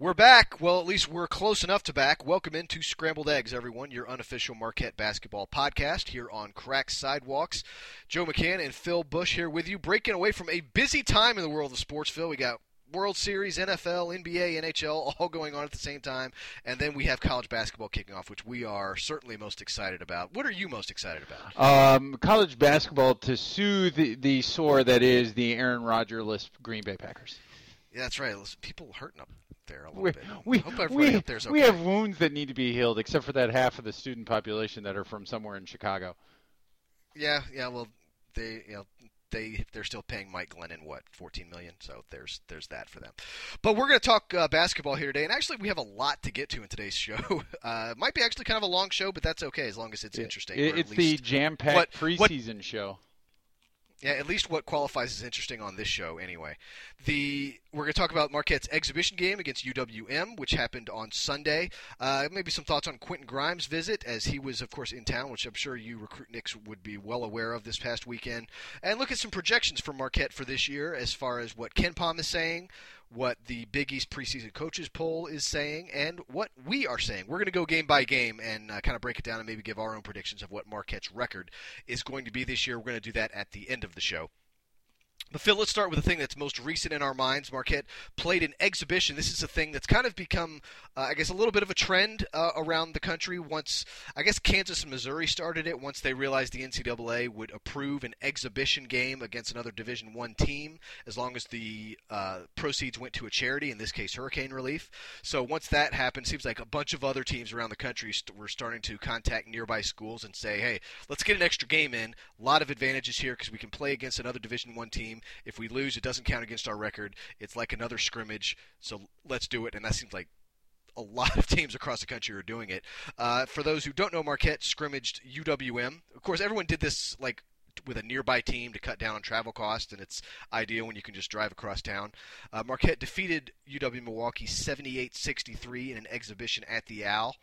We're back. Well, at least we're close enough to back. Welcome into Scrambled Eggs, everyone, your unofficial Marquette basketball podcast here on Cracked Sidewalks. Joe McCann and Phil Bush here with you, breaking away from a busy time in the world of sports, Phil. We got World Series, NFL, NBA, NHL, all going on at the same time. And then we have college basketball kicking off, which we are certainly most excited about. What are you most excited about? College basketball to soothe the sore that is the Aaron Rodgers-less Green Bay Packers. Yeah, that's right. People hurting up there a little bit. We hope everybody up there's okay. We have wounds that need to be healed, except for that half of the student population that are from somewhere in Chicago. Yeah. Well, they're still paying Mike Glennon $14 million, so there's that for them. But we're going to talk basketball here today, and actually we have a lot to get to in today's show. Might be actually kind of a long show, but that's okay as long as it's interesting. It's the jam-packed preseason show. Yeah, at least what qualifies as interesting on this show anyway. We're going to talk about Marquette's exhibition game against UWM, which happened on Sunday. Maybe some thoughts on Quentin Grimes' visit, as he was, of course, in town, which I'm sure you recruitniks would be well aware of this past weekend. And look at some projections for Marquette for this year as far as what KenPom is saying, what the Big East preseason coaches poll is saying, and what we are saying. We're going to go game by game and kind of break it down and maybe give our own predictions of what Marquette's record is going to be this year. We're going to do that at the end of the show. But Phil, let's start with the thing that's most recent in our minds. Marquette played an exhibition. This is a thing that's kind of become, I guess, a little bit of a trend around the country. Once, I guess, Kansas and Missouri started it, once they realized the NCAA would approve an exhibition game against another Division I team, as long as the proceeds went to a charity, in this case hurricane relief. So once that happened, it seems like a bunch of other teams around the country were starting to contact nearby schools and say, hey, let's get an extra game in. A lot of advantages here because we can play against another Division I team. If we lose, it doesn't count against our record. It's like another scrimmage, so let's do it. And that seems like a lot of teams across the country are doing it. For those who don't know, Marquette scrimmaged UWM. Of course, everyone did this like with a nearby team to cut down on travel costs, and it's ideal when you can just drive across town. Marquette defeated UW-Milwaukee 78-63 in an exhibition at the Owl.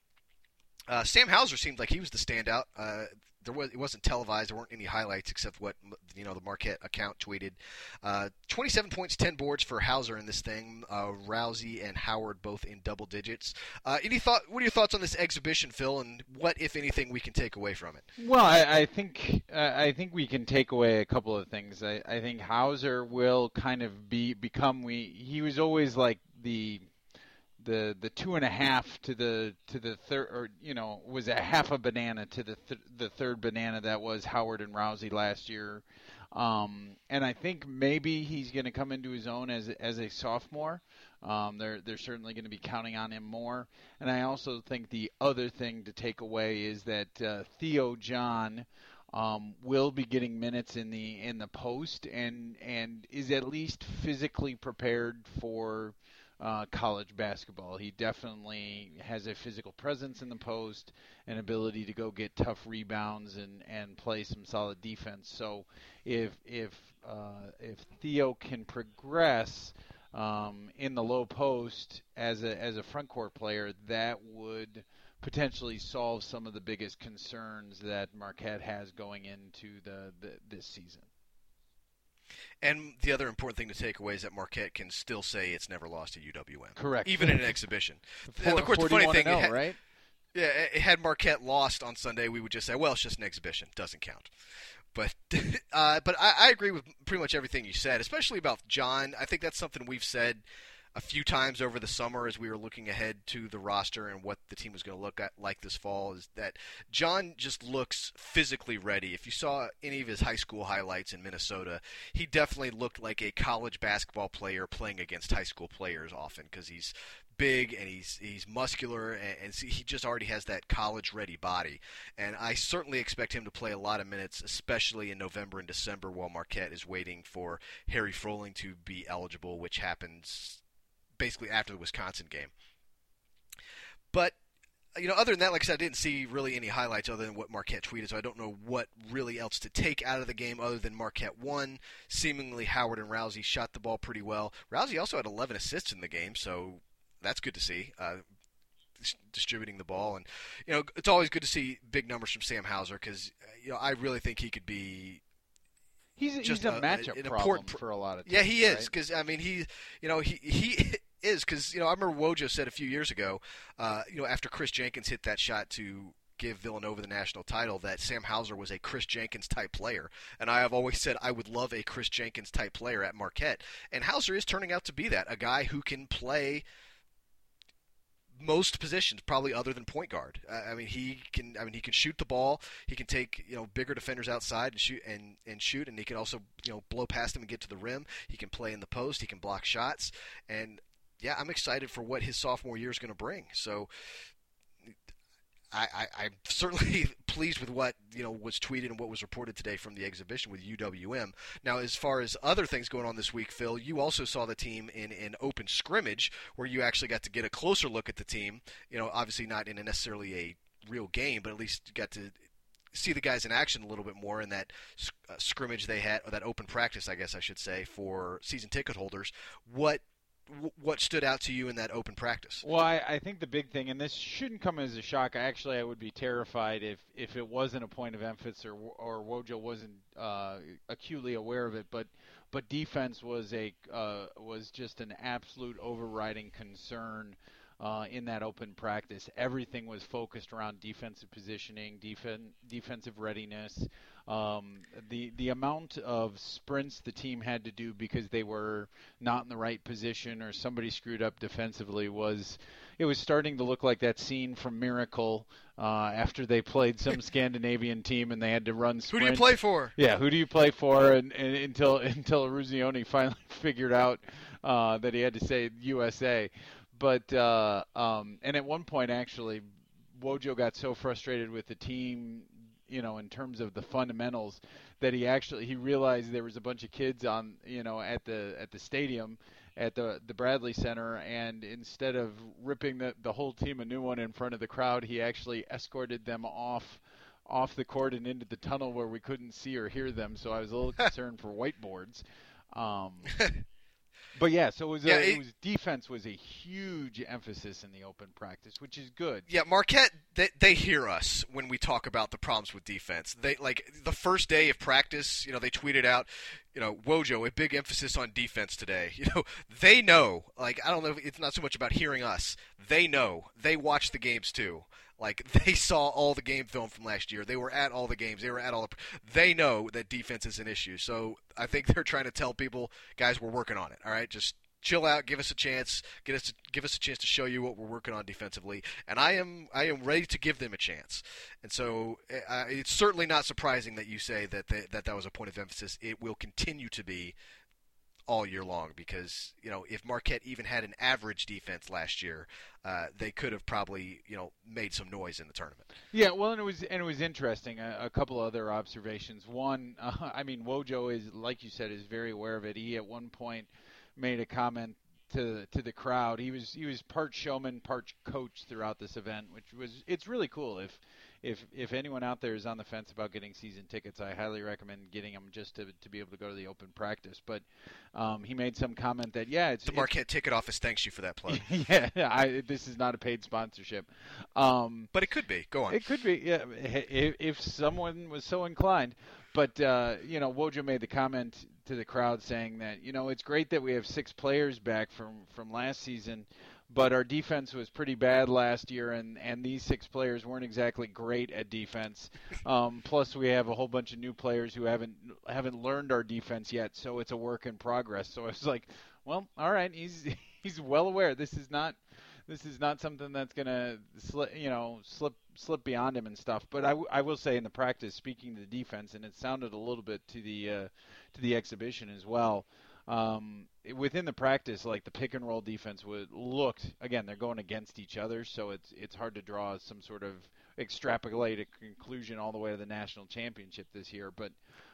Sam Hauser seemed like he was the standout. It wasn't televised. There weren't any highlights except what the Marquette account tweeted. 27 points, 10 boards for Hauser in this thing. Rousey and Howard both in double digits. What are your thoughts on this exhibition, Phil, and what, if anything, we can take away from it? Well, I think we can take away a couple of things. I think Hauser will kind of he was always like the 2.5 to the third, or was a half a banana to the third banana that was Howard and Rousey last year, and I think maybe he's going to come into his own as a sophomore. They're certainly going to be counting on him more, and I also think the other thing to take away is that Theo John will be getting minutes in the post and is at least physically prepared for college basketball. He definitely has a physical presence in the post, an ability to go get tough rebounds and play some solid defense. So if Theo can progress in the low post as a front court player, that would potentially solve some of the biggest concerns that Marquette has going into this season. And the other important thing to take away is that Marquette can still say it's never lost to UWM. Correct. Even in an exhibition. And of course, the funny thing, right? Yeah, had Marquette lost on Sunday, we would just say, well, it's just an exhibition. Doesn't count. But I agree with pretty much everything you said, especially about John. I think that's something we've said a few times over the summer as we were looking ahead to the roster and what the team was going to look at like this fall, is that John just looks physically ready. If you saw any of his high school highlights in Minnesota, he definitely looked like a college basketball player playing against high school players often, because he's big and he's muscular, and he just already has that college-ready body. And I certainly expect him to play a lot of minutes, especially in November and December, while Marquette is waiting for Harry Froling to be eligible, which happens basically after the Wisconsin game. But, other than that, like I said, I didn't see really any highlights other than what Marquette tweeted, so I don't know what really else to take out of the game other than Marquette won. Seemingly Howard and Rousey shot the ball pretty well. Rousey also had 11 assists in the game, so that's good to see, distributing the ball. And, it's always good to see big numbers from Sam Hauser because, I really think he could be – He's a matchup problem for a lot of teams. Yeah, he is, because, he is, because I remember Wojo said a few years ago, after Chris Jenkins hit that shot to give Villanova the national title, that Sam Hauser was a Chris Jenkins type player, and I have always said I would love a Chris Jenkins type player at Marquette, and Hauser is turning out to be that, a guy who can play most positions, probably other than point guard. He can shoot the ball. He can take bigger defenders outside and shoot and shoot, and he can also blow past them and get to the rim. He can play in the post. He can block shots, and yeah, I'm excited for what his sophomore year is going to bring. So I'm certainly pleased with what was tweeted and what was reported today from the exhibition with UWM. Now, as far as other things going on this week, Phil, you also saw the team in an open scrimmage where you actually got to get a closer look at the team. Obviously not in necessarily a real game, but at least you got to see the guys in action a little bit more in that scrimmage they had, or that open practice, I guess I should say, for season ticket holders. What stood out to you in that open practice? Well, I think the big thing, and this shouldn't come as a shock. I would be terrified if it wasn't a point of emphasis or Wojo wasn't acutely aware of it. But defense was just an absolute overriding concern in that open practice. Everything was focused around defensive positioning, defensive readiness. The amount of sprints the team had to do because they were not in the right position or somebody screwed up defensively was starting to look like that scene from Miracle after they played some Scandinavian team and they had to run sprints. Who do you play for? Yeah, who do you play for? And until Eruzione finally figured out that he had to say USA. But and at one point, actually, Wojo got so frustrated with the team, in terms of the fundamentals, that he realized there was a bunch of kids on, at the stadium, at the Bradley Center, and instead of ripping the whole team a new one in front of the crowd, he actually escorted them off the court and into the tunnel where we couldn't see or hear them. So I was a little concerned for whiteboards. But yeah, so it was defense was a huge emphasis in the open practice, which is good. Yeah, Marquette, they hear us when we talk about the problems with defense. They, like, the first day of practice, they tweeted out, Wojo, a big emphasis on defense today. They know. Like, I don't know, it's not so much about hearing us. They know. They watch the games too. Like, they saw all the game film from last year. They were at all the games. They know that defense is an issue. So I think they're trying to tell people, guys, we're working on it. All right, just chill out, give us a chance, give us a chance to show you what we're working on defensively. And I am ready to give them a chance. And so it's certainly not surprising that you say that was a point of emphasis. It will continue to be all year long, because if Marquette even had an average defense last year, they could have probably made some noise in the tournament. Yeah, well, and it was interesting. A couple other observations. One, Wojo is, like you said, is very aware of it. He at one point made a comment to the crowd. He was part showman, part coach throughout this event, it's really cool. If anyone out there is on the fence about getting season tickets, I highly recommend getting them just to be able to go to the open practice. But he made some comment that, the Marquette ticket office thanks you for that plug. This is not a paid sponsorship. But it could be. Go on. It could be, yeah, if someone was so inclined. But, Wojo made the comment to the crowd saying that, it's great that we have 6 players back from last season, but our defense was pretty bad last year, and these 6 players weren't exactly great at defense. Plus, we have a whole bunch of new players who haven't learned our defense yet, so it's a work in progress. So I was like, well, all right, he's well aware. This is not something that's gonna slip beyond him and stuff. But I will say in the practice, speaking to the defense, and it sounded a little bit to the exhibition as well. Within the practice, like the pick and roll defense looked, again, they're going against each other, so it's hard to draw some sort of extrapolated conclusion all the way to the national championship this year. But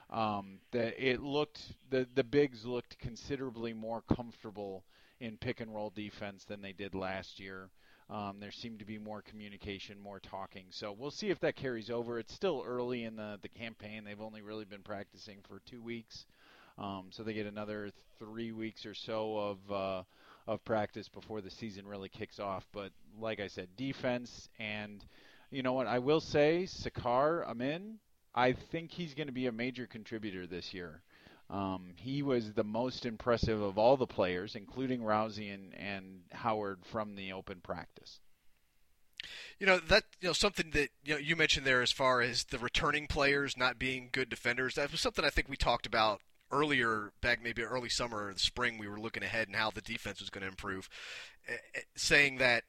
the bigs looked considerably more comfortable in pick and roll defense than they did last year. There seemed to be more communication, more talking. So we'll see if that carries over. It's still early in the campaign. They've only really been practicing for 2 weeks. So they get another 3 weeks or so of practice before the season really kicks off. But like I said, defense, and you know what, I will say, Sakar Amin, I think he's going to be a major contributor this year. He was the most impressive of all the players, including Rousey and Howard from the open practice. Something that you mentioned there as far as the returning players not being good defenders. That was something I think we talked about earlier, back maybe early summer or the spring. We were looking ahead and how the defense was going to improve, saying that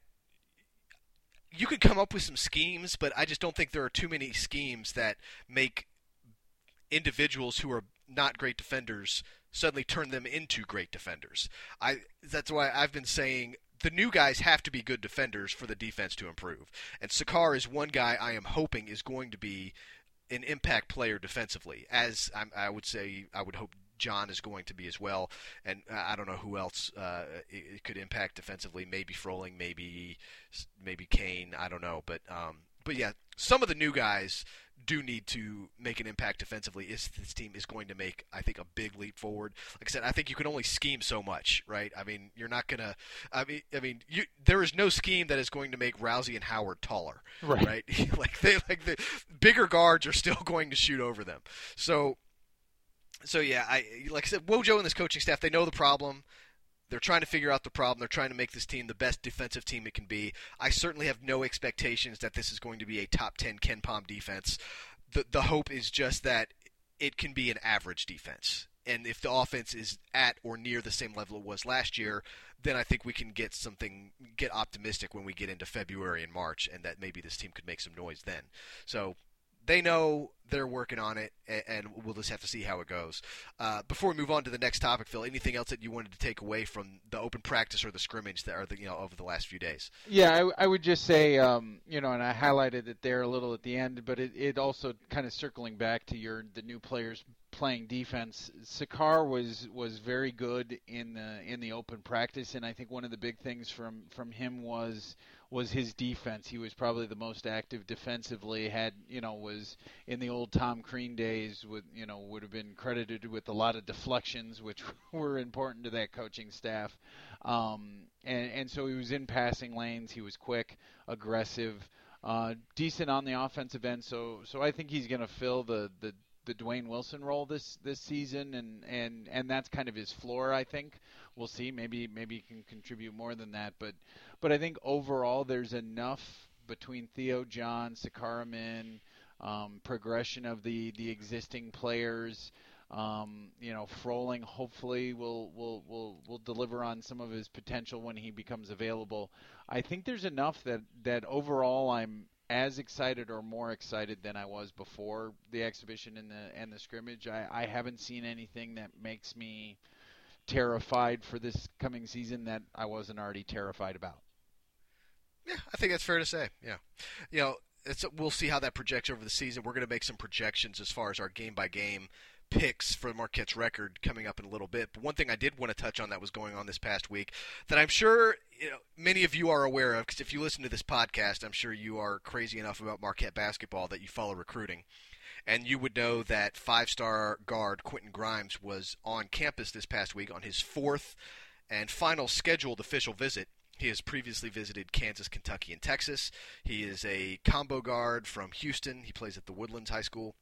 you could come up with some schemes, but I just don't think there are too many schemes that make individuals who are not great defenders suddenly turn them into great defenders. That's why I've been saying the new guys have to be good defenders for the defense to improve. And Sakar is one guy I am hoping is going to be an impact player defensively, as I would hope John is going to be as well. And I don't know who else it could impact defensively. Maybe Froling, maybe Kane. I don't know. But yeah, some of the new guys do need to make an impact defensively if this team is going to make, I think, a big leap forward. Like I said, I think you can only scheme so much, right? I mean, you're not going to there is no scheme that is going to make Rousey and Howard taller, right? the bigger guards are still going to shoot over them. So yeah, like I said, Wojo and this coaching staff, they know the problem. They're trying to figure out the problem. They're trying to make this team the best defensive team it can be. I certainly have no expectations that this is going to be a top 10 KenPom defense. The hope is just that it can be an average defense. And if the offense is at or near the same level it was last year, then I think we can get optimistic when we get into February and March, and that maybe this team could make some noise then. So they know they're working on it, and we'll just have to see how it goes. Before we move on to the next topic, Phil, anything else that you wanted to take away from the open practice or the scrimmage that are over the last few days? Yeah, I would just say, and I highlighted it there a little at the end, but it also kind of circling back to the new players playing defense. Sakar was very good in the open practice, and I think one of the big things from him was his defense. He was probably the most active defensively. Was in the old Tom Crean days would have been credited with a lot of deflections, which were important to that coaching staff. And so he was in passing lanes. He was quick, aggressive, decent on the offensive end. So I think he's going to fill the Dwayne Wilson role this season, and that's kind of his floor. I think we'll see. Maybe he can contribute more than that, but I think overall there's enough between Theo John, Sakaraman, progression of the existing players. Froling hopefully will deliver on some of his potential when he becomes available. I think there's enough that overall I'm as excited or more excited than I was before the exhibition and the scrimmage. I haven't seen anything that makes me terrified for this coming season that I wasn't already terrified about. Yeah, I think that's fair to say. Yeah. We'll see how that projects over the season. We're going to make some projections as far as our game-by-game picks for Marquette's record coming up in a little bit. But one thing I did want to touch on that was going on this past week that I'm sure many of you are aware of, because if you listen to this podcast, I'm sure you are crazy enough about Marquette basketball that you follow recruiting. And you would know that five-star guard Quentin Grimes was on campus this past week on his fourth and final scheduled official visit. He has previously visited Kansas, Kentucky, and Texas. He is a combo guard from Houston. He plays at the Woodlands High School.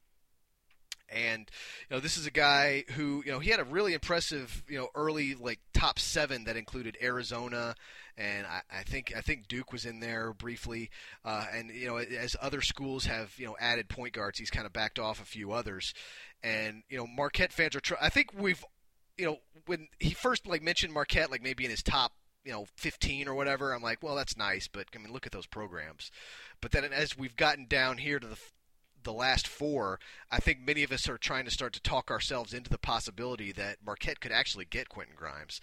And this is a guy who he had a really impressive early top 7 that included Arizona, and I think Duke was in there briefly. And as other schools have added point guards, he's kind of backed off a few others. And Marquette fans are I think we've when he first mentioned Marquette maybe in his top 15 or whatever, I'm like, well, that's nice, but I mean, look at those programs. But then as we've gotten down here to the last 4, I think many of us are trying to start to talk ourselves into the possibility that Marquette could actually get Quentin Grimes.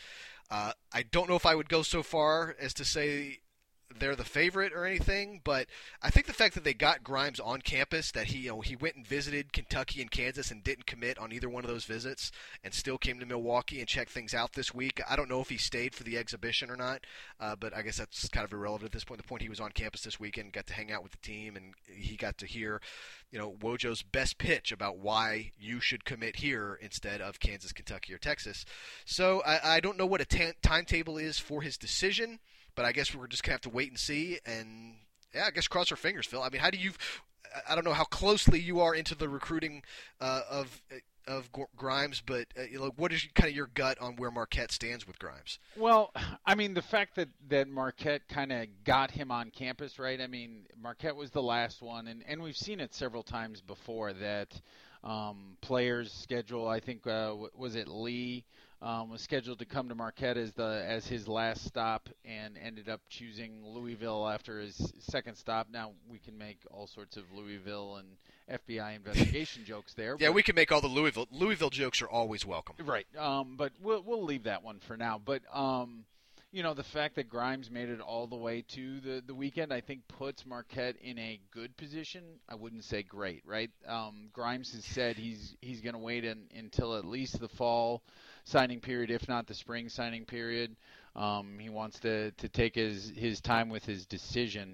I don't know if I would go so far as to say they're the favorite or anything, but I think the fact that they got Grimes on campus, that he went and visited Kentucky and Kansas and didn't commit on either one of those visits and still came to Milwaukee and checked things out this week. I don't know if he stayed for the exhibition or not, but I guess that's kind of irrelevant at this point. The point he was on campus this weekend, got to hang out with the team, and he got to hear Wojo's best pitch about why you should commit here instead of Kansas, Kentucky, or Texas. So I don't know what a timetable is for his decision, but I guess we're just going to have to wait and see, and yeah, I guess cross our fingers, Phil. I mean, how do you I don't know how closely you are into the recruiting of Grimes, but what is kind of your gut on where Marquette stands with Grimes? Well, I mean, the fact that Marquette kind of got him on campus, right? I mean, Marquette was the last one, and we've seen it several times before that players schedule. I think was it Lee was scheduled to come to Marquette as his last stop and ended up choosing Louisville after his second stop. Now we can make all sorts of Louisville and FBI investigation jokes there. Yeah, we can make all the Louisville jokes are always welcome. Right. But we'll leave that one for now. But the fact that Grimes made it all the way to the weekend, I think puts Marquette in a good position. I wouldn't say great, right? Grimes has said he's going to wait until at least the fall signing period, if not the spring signing period. He wants to take his time with his decision.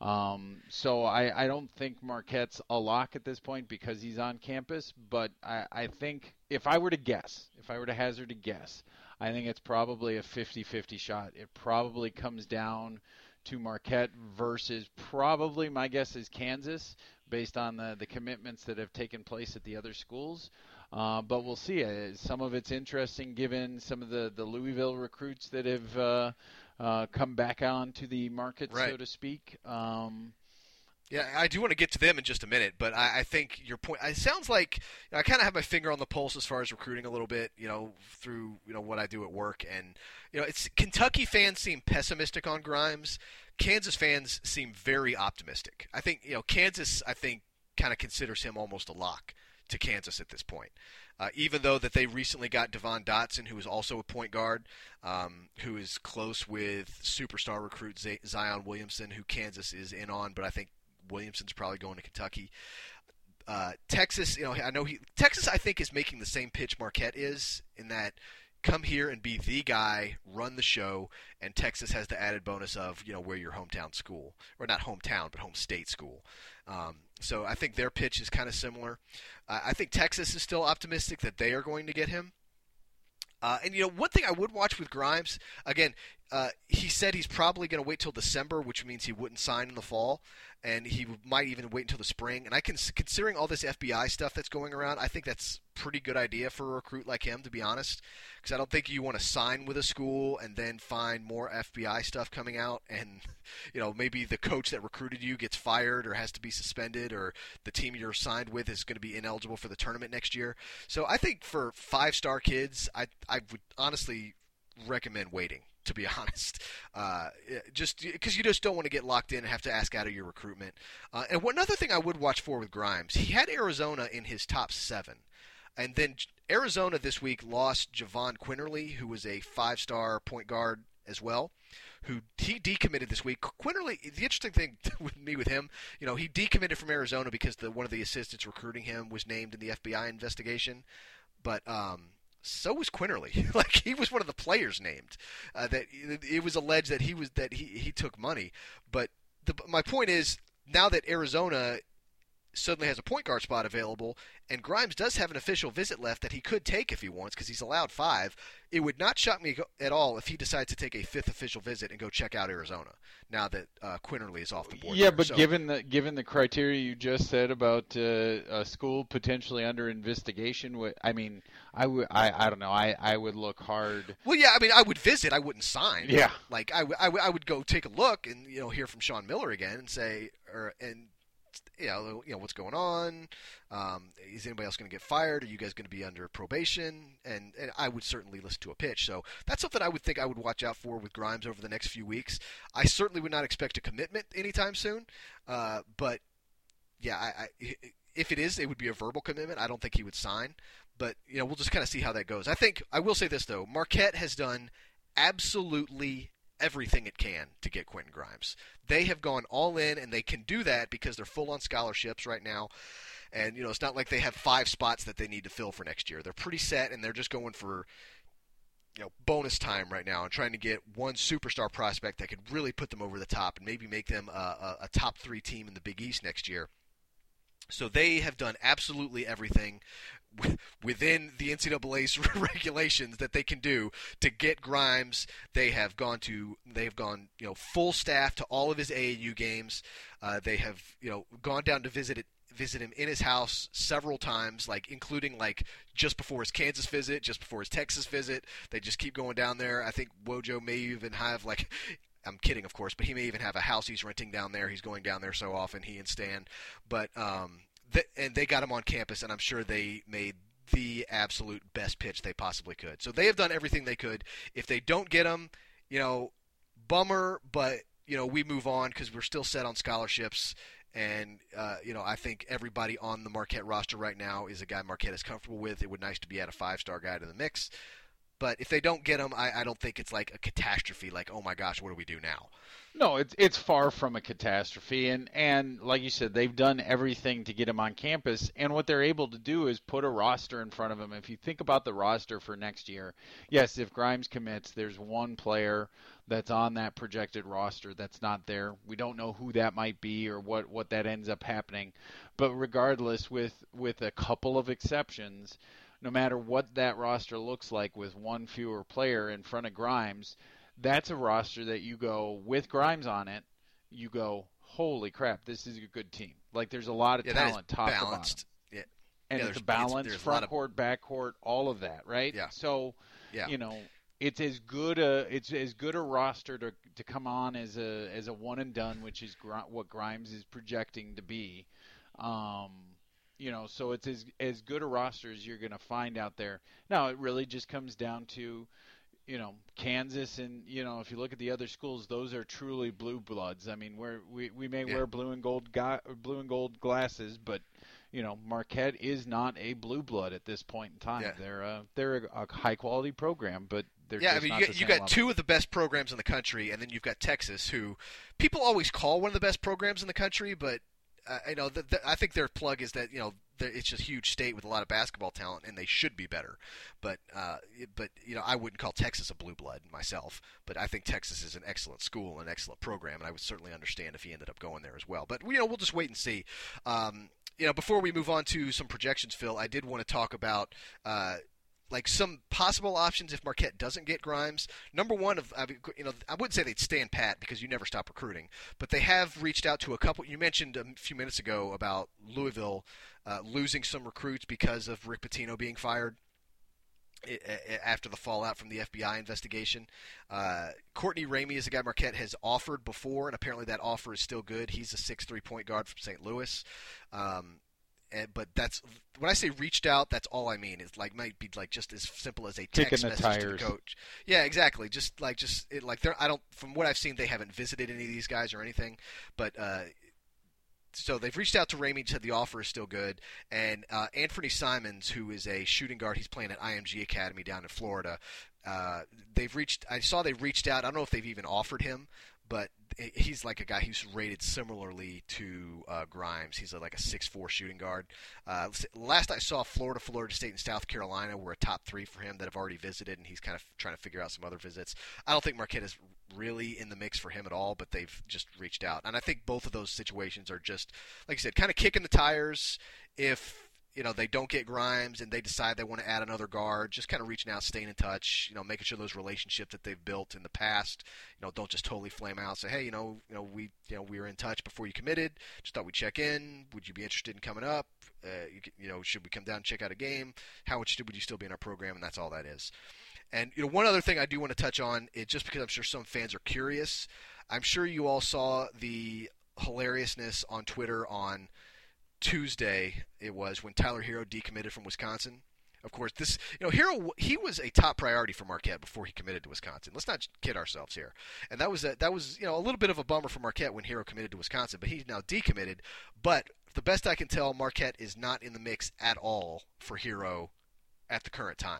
So I don't think Marquette's a lock at this point because he's on campus, but I think if I were to hazard a guess, I think it's probably a 50-50 shot. It probably comes down to Marquette versus probably, my guess is Kansas, based on the commitments that have taken place at the other schools. But we'll see. Some of it's interesting given some of the Louisville recruits that have come back onto the market, right, so to speak. Yeah, I do want to get to them in just a minute, but I think your point. It sounds like I kind of have my finger on the pulse as far as recruiting a little bit, through what I do at work, and it's Kentucky fans seem pessimistic on Grimes. Kansas fans seem very optimistic. I think Kansas, kind of considers him almost a lock to Kansas at this point. Even though that they recently got Devon Dotson, who is also a point guard, who is close with superstar recruit Zion Williamson, who Kansas is in on, but I think Williamson's probably going to Kentucky. Texas, Texas, I think, is making the same pitch Marquette is, in that come here and be the guy, run the show, and Texas has the added bonus of, we're your hometown school. Or not hometown, but home state school. So I think their pitch is kind of similar. I think Texas is still optimistic that they are going to get him. And one thing I would watch with Grimes, again, he said he's probably going to wait till December, which means he wouldn't sign in the fall, and he might even wait until the spring. And considering all this FBI stuff that's going around, I think that's a pretty good idea for a recruit like him, to be honest, because I don't think you want to sign with a school and then find more FBI stuff coming out, and maybe the coach that recruited you gets fired or has to be suspended, or the team you're signed with is going to be ineligible for the tournament next year. So I think for 5-star kids, I would honestly recommend waiting, to be honest, just because you just don't want to get locked in and have to ask out of your recruitment. And one other thing I would watch for with Grimes, he had Arizona in his top 7, and then Arizona this week lost Javon Quinterly, who was a 5-star point guard as well, who he decommitted this week. Quinterly, the interesting thing with him, he decommitted from Arizona because one of the assistants recruiting him was named in the FBI investigation, but so was Quinterly. Like, he was one of the players named. That it was alleged that he took money. But my point is, now that Arizona suddenly has a point guard spot available, and Grimes does have an official visit left that he could take if he wants, because he's allowed 5. It would not shock me at all if he decides to take a 5th official visit and go check out Arizona now that Quinterly is off the board. Yeah, but given the criteria you just said about a school potentially under investigation, I mean, I don't know. I would look hard. Well, yeah, I mean, I would visit. I wouldn't sign. Yeah. Like, I would go take a look and hear from Sean Miller again and say what's going on? Is anybody else going to get fired? Are you guys going to be under probation? And I would certainly listen to a pitch. So that's something I would think I would watch out for with Grimes over the next few weeks. I certainly would not expect a commitment anytime soon. But yeah, if it is, it would be a verbal commitment. I don't think he would sign. But we'll just kind of see how that goes. I will say this though: Marquette has done absolutely everything it can to get Quentin Grimes. They have gone all in, and they can do that because they're full on scholarships right now. And it's not like they have 5 spots that they need to fill for next year. They're pretty set, and they're just going for bonus time right now and trying to get one superstar prospect that could really put them over the top and maybe make them a top 3 team in the Big East next year. So they have done absolutely everything within the NCAA's regulations that they can do to get Grimes. They've gone full staff to all of his AAU games. They have gone down to visit him in his house several times, including just before his Kansas visit, just before his Texas visit. They just keep going down there. I think Wojo may even have I'm kidding, of course, but he may even have a house he's renting down there. He's going down there so often, he and Stan. But and they got him on campus, and I'm sure they made the absolute best pitch they possibly could. So they have done everything they could. If they don't get him, bummer, but we move on because we're still set on scholarships. And, I think everybody on the Marquette roster right now is a guy Marquette is comfortable with. It would be nice to add a 5-star guy to the mix. But if they don't get him, I don't think it's like a catastrophe, oh my gosh, what do we do now? No, it's far from a catastrophe. And like you said, they've done everything to get him on campus. And what they're able to do is put a roster in front of him. If you think about the roster for next year, yes, if Grimes commits, there's one player that's on that projected roster that's not there. We don't know who that might be or what that ends up happening. But regardless, with a couple of exceptions, no matter what that roster looks like with one fewer player in front of Grimes, that's a roster that you go, with Grimes on it, you go, holy crap, this is a good team. There's a lot of talent top to bottom. Yeah. And it's a balanced front court, back court, all of that, right? Yeah. So, it's as good a roster to come on as a one and done, which is what Grimes is projecting to be. So it's as good a roster as you're going to find out there. Now, it really just comes down to, Kansas and, if you look at the other schools, those are truly blue bloods. I mean, we may wear blue and gold glasses, but, Marquette is not a blue blood at this point in time. Yeah. They're a high quality program, but they're just not the same you got level. two of the best programs in the country, and then you've got Texas, who people always call one of the best programs in the country, but I think their plug is that it's just a huge state with a lot of basketball talent, and they should be better. But I wouldn't call Texas a blue blood myself. But I think Texas is an excellent school, an excellent program, and I would certainly understand if he ended up going there as well. But we'll just wait and see. Before we move on to some projections, Phil, I did want to talk about some possible options if Marquette doesn't get Grimes. Number one, I wouldn't say they'd stand pat because you never stop recruiting, but they have reached out to a couple. You mentioned a few minutes ago about Louisville losing some recruits because of Rick Pitino being fired after the fallout from the FBI investigation. Courtney Ramey is a guy Marquette has offered before, and apparently that offer is still good. He's a 6'3" point guard from St. Louis. But that's when I say reached out. That's all I mean. It's might be just as simple as a text message to the coach. Yeah, exactly. I don't. From what I've seen, they haven't visited any of these guys or anything. But so they've reached out to Ramey, said the offer is still good. And Anthony Simons, who is a shooting guard, he's playing at IMG Academy down in Florida. I saw they reached out. I don't know if they've even offered him, but he's a guy who's rated similarly to Grimes. He's a 6'4" shooting guard. Last I saw, Florida State, and South Carolina were a top 3 for him that have already visited, and he's kind of trying to figure out some other visits. I don't think Marquette is really in the mix for him at all, but they've just reached out. And I think both of those situations are just, like I said, kind of kicking the tires if they don't get Grimes and they decide they want to add another guard, just kind of reaching out, staying in touch, making sure those relationships that they've built in the past, don't just totally flame out. Say, hey, we were in touch before you committed. Just thought we'd check in. Would you be interested in coming up? Should we come down and check out a game? How interested would you still be in our program? And that's all that is. And one other thing I do want to touch on is just because I'm sure some fans are curious. I'm sure you all saw the hilariousness on Twitter on Tuesday. It was when Tyler Hero decommitted from Wisconsin. Of course, Hero, he was a top priority for Marquette before he committed to Wisconsin. Let's not kid ourselves here. And that was a little bit of a bummer for Marquette when Hero committed to Wisconsin, but he's now decommitted. But the best I can tell, Marquette is not in the mix at all for Hero at the current time.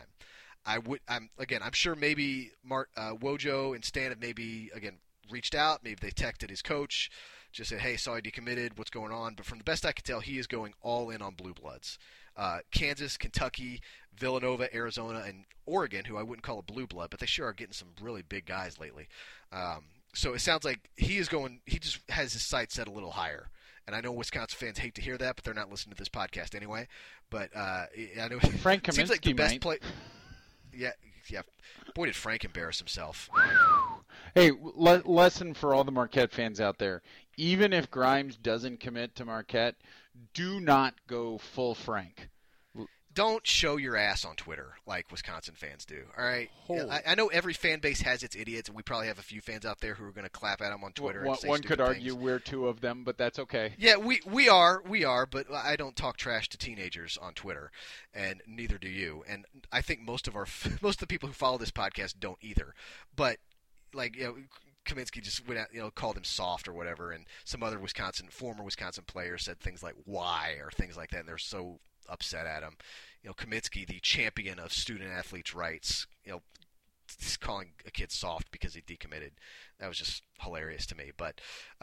I'm sure maybe Wojo and Stan have maybe reached out. Maybe they texted his coach, just said, hey, saw you decommitted, what's going on? But from the best I can tell, he is going all in on Blue Bloods. Kansas, Kentucky, Villanova, Arizona, and Oregon, who I wouldn't call a blue blood, but they sure are getting some really big guys lately. So it sounds like he just has his sights set a little higher. And I know Wisconsin fans hate to hear that, but they're not listening to this podcast anyway. But I know Frank Kaminsky seems like the best might. play. Yeah. Boy, did Frank embarrass himself. Hey, lesson for all the Marquette fans out there. Even if Grimes doesn't commit to Marquette, do not go full Frank. Don't show your ass on Twitter like Wisconsin fans do. All right, I know every fan base has its idiots, and we probably have a few fans out there who are going to clap at them on Twitter. And say one could argue things. we're two of them, but that's okay. Yeah, we are, but I don't talk trash to teenagers on Twitter, and neither do you. And I think most of the people who follow this podcast don't either. But like Kaminsky just went out, called him soft or whatever, and some other former Wisconsin players said things like "why" or things like that, and they're so upset at him. Kaminsky, the champion of student athletes' rights, just calling a kid soft because he decommitted. That was just hilarious to me. But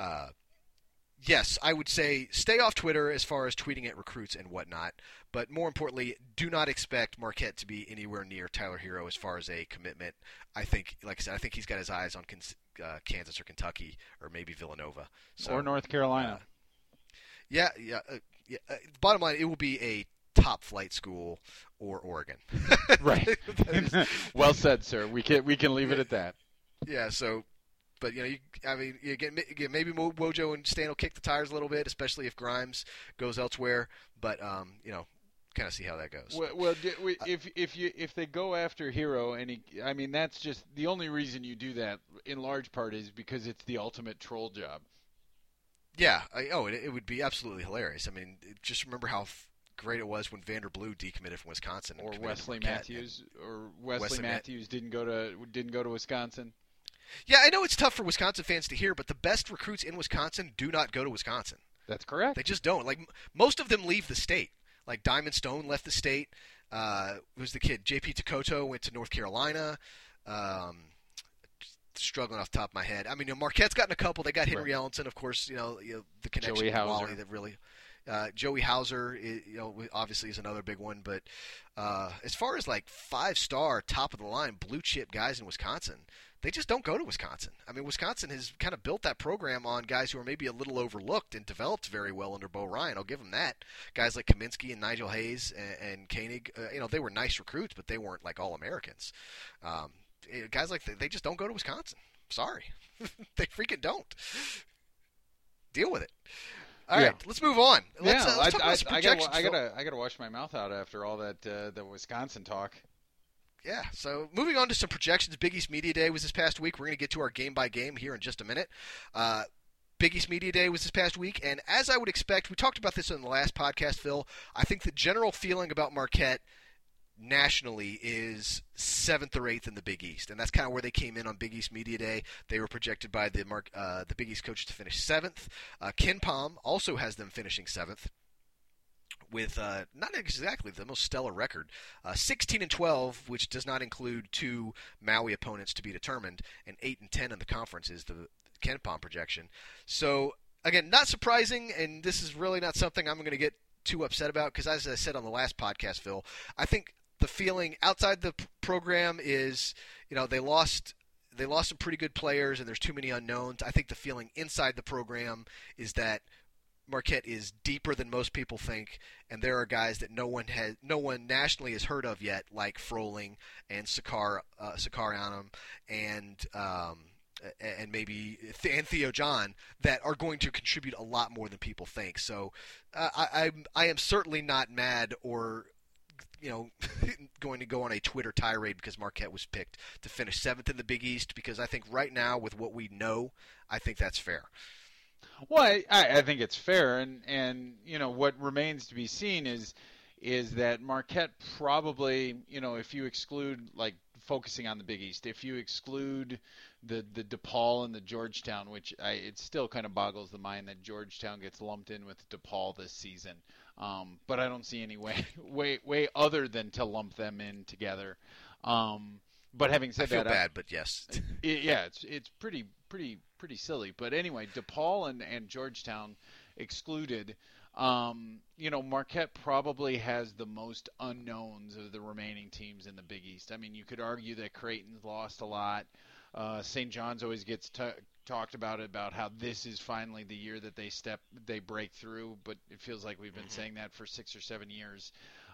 yes, I would say stay off Twitter as far as tweeting at recruits and whatnot. But more importantly, do not expect Marquette to be anywhere near Tyler Hero as far as a commitment. I think, like I said, he's got his eyes on Kansas or Kentucky or maybe Villanova. Or North Carolina. Yeah. Bottom line, it will be a top flight school or Oregon. Right. Well said, sir. We can leave it at that. Yeah. So, but you get maybe Wojo and Stan will kick the tires a little bit, especially if Grimes goes elsewhere. But kind of see how that goes. Well, if they go after Hero, and that's just the only reason you do that in large part is because it's the ultimate troll job. Yeah. It would be absolutely hilarious. I mean, just remember how great it was when Vander Blue decommitted from Wisconsin, or Wesley Matthews, didn't go to Wisconsin. Yeah, I know it's tough for Wisconsin fans to hear, but the best recruits in Wisconsin do not go to Wisconsin. That's correct. They just don't. Like most of them leave the state. Like Diamond Stone left the state. Who's the kid? JP Takoto went to North Carolina. Struggling off the top of my head. I mean, Marquette's gotten a couple. They got Henry Ellenson, of course. The connection Joey with Hauser. Wally that really. Joey Hauser, obviously is another big one. But as far as like 5-star, top of the line, blue chip guys in Wisconsin, they just don't go to Wisconsin. I mean, Wisconsin has kind of built that program on guys who are maybe a little overlooked and developed very well under Bo Ryan. I'll give them that. Guys like Kaminsky and Nigel Hayes and Koenig, they were nice recruits, but they weren't like All-Americans. Guys like they just don't go to Wisconsin. Sorry, they freaking don't. Deal with it. All right, let's move on. Let's talk about some projections. I gotta wash my mouth out after all that the Wisconsin talk. Yeah, so moving on to some projections. Big East Media Day was this past week. We're going to get to our game by game here in just a minute. Big East Media Day was this past week, and as I would expect, we talked about this in the last podcast, Phil. I think the general feeling about Marquette nationally is 7th or 8th in the Big East, and that's kind of where they came in on Big East Media Day. They were projected by the Big East coaches to finish 7th. Ken Pom also has them finishing 7th with not exactly the most stellar record, 16-12, which does not include 2 Maui opponents to be determined, and 8-10 in the conference is the Ken Pom projection. So again, not surprising, and this is really not something I'm going to get too upset about because, as I said on the last podcast, Phil, I think the feeling outside the program is, they lost some pretty good players and there's too many unknowns. I think the feeling inside the program is that Marquette is deeper than most people think, and there are guys that no one nationally has heard of yet, like Froling and Sakarianum and maybe Theo John, that are going to contribute a lot more than people think. So I am certainly not mad or going to go on a Twitter tirade because Marquette was picked to finish 7th in the Big East, because I think right now with what we know, I think that's fair. Well, I think it's fair, and what remains to be seen is that Marquette probably, if you exclude, like, focusing on the Big East, if you exclude the DePaul and the Georgetown, which it still kind of boggles the mind that Georgetown gets lumped in with DePaul this season, but I don't see any way other than to lump them in together. But having said that, I feel bad, but yes, it's pretty silly. But anyway, DePaul and Georgetown excluded. Marquette probably has the most unknowns of the remaining teams in the Big East. I mean, you could argue that Creighton's lost a lot. St. John's always gets talked about how this is finally the year that they break through, but it feels like we've been saying that for 6 or 7 years.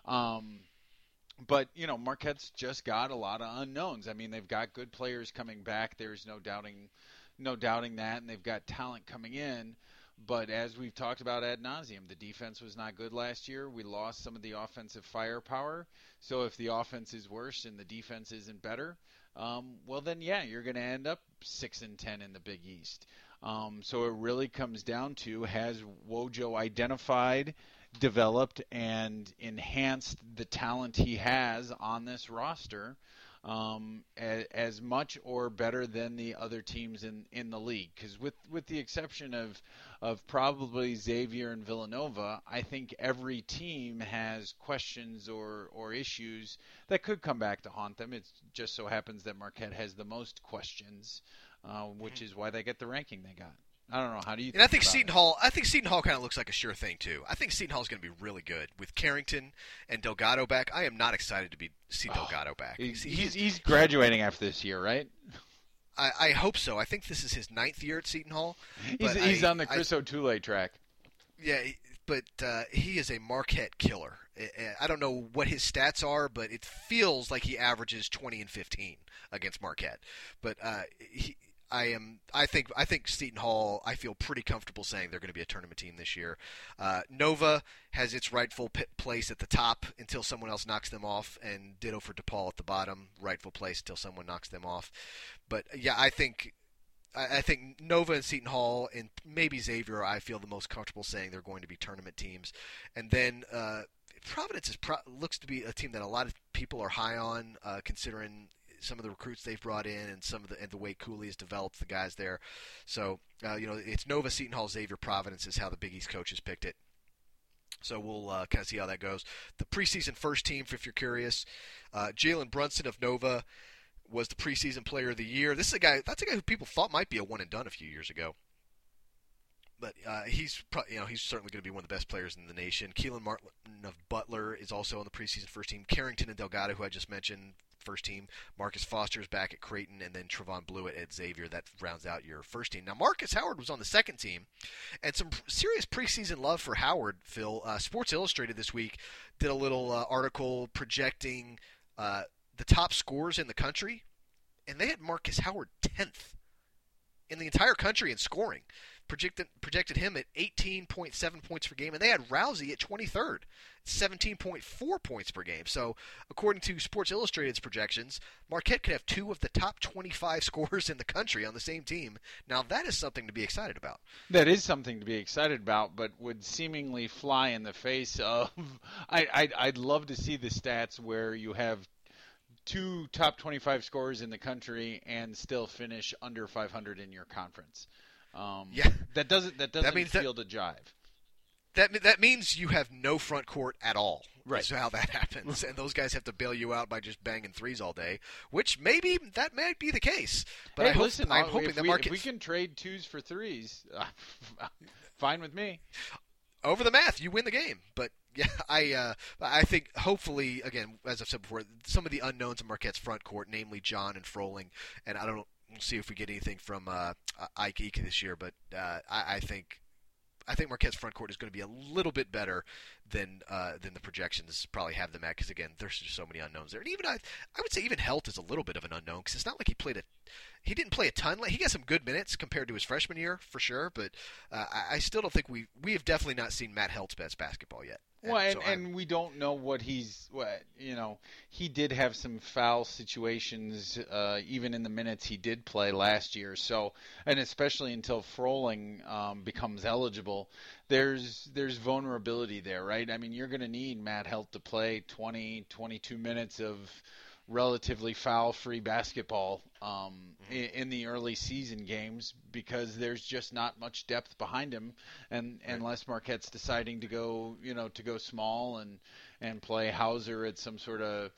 But Marquette's just got a lot of unknowns. I mean, they've got good players coming back. There's no doubting that, and they've got talent coming in. But as we've talked about ad nauseum, the defense was not good last year. We lost some of the offensive firepower. So if the offense is worse and the defense isn't better, well then you're going to end up 6-10 in the Big East. So it really comes down to, has Wojo identified, developed, and enhanced the talent he has on this roster as much or better than the other teams in the league? Because with the exception of probably Xavier and Villanova, I think every team has questions or issues that could come back to haunt them. It just so happens that Marquette has the most questions, which is why they get the ranking they got. I don't know. How do you? And I think Seton Hall. I think Seton Hall kind of looks like a sure thing too. I think Seton Hall is going to be really good with Carrington and Delgado back. I am not excited to see Delgado back. He's graduating after this year, right? I hope so. I think this is his 9th year at Seton Hall. He's on the Chris O'Toole track. Yeah, but he is a Marquette killer. I don't know what his stats are, but it feels like he averages 20 and 15 against Marquette. But I think Seton Hall, I feel pretty comfortable saying they're going to be a tournament team this year. Nova has its rightful place at the top until someone else knocks them off, and ditto for DePaul at the bottom, rightful place until someone knocks them off. But yeah, I think Nova and Seton Hall and maybe Xavier, I feel the most comfortable saying they're going to be tournament teams. And then Providence looks to be a team that a lot of people are high on, considering some of the recruits they've brought in and the way Cooley has developed the guys there. So it's Nova, Seton Hall, Xavier, Providence is how the Big East coaches picked it. So we'll kind of see how that goes. The preseason first team, if you're curious, Jalen Brunson of Nova was the preseason player of the year. That's a guy who people thought might be a one and done a few years ago. But he's certainly going to be one of the best players in the nation. Keelan Martin of Butler is also on the preseason first team. Carrington and Delgado, who I just mentioned, first team. Marcus Foster's back at Creighton, and then Trevon Blewett at Xavier. That rounds out your first team. Now, Marcus Howard was on the second team, and some serious preseason love for Howard, Phil. Sports Illustrated this week did a little article projecting the top scorers in the country, and they had Marcus Howard 10th in the entire country in scoring. Projected him at 18.7 points per game, and they had Rousey at 23rd, 17.4 points per game. So, according to Sports Illustrated's projections, Marquette could have 2 of the top 25 scorers in the country on the same team. Now, that is something to be excited about. That is something to be excited about, but would seemingly fly in the face of. I'd love to see the stats where you have 2 top 25 scorers in the country and still finish under 500 in your conference. That doesn't feel to jive. That means you have no front court at all. Right. Is how that happens, and those guys have to bail you out by just banging threes all day. Which maybe that might be the case. But hey, I'm hoping that Marquette. If we can trade 2s for 3s, fine with me. Over the math, you win the game. But yeah, I think hopefully, again, as I've said before, some of the unknowns in Marquette's front court, namely John and Froling, and I don't know. We'll see if we get anything from Ike Ike this year, but I think Marquette's front court is going to be a little bit better than the projections probably have them at, because again, there's just so many unknowns there. And even I would say even Helt is a little bit of an unknown, because it's not like he didn't play a ton. He got some good minutes compared to his freshman year for sure, but I still don't think we have definitely not seen Matt Helt's best basketball yet. And we don't know what he did have some foul situations even in the minutes he did play last year. So, and especially until Froling becomes eligible, there's vulnerability there, right? I mean, you're going to need Matt Helt to play 20, 22 minutes of relatively foul-free basketball in the early season games, because there's just not much depth behind him, and unless Marquette's deciding to go small and play Hauser at some sort of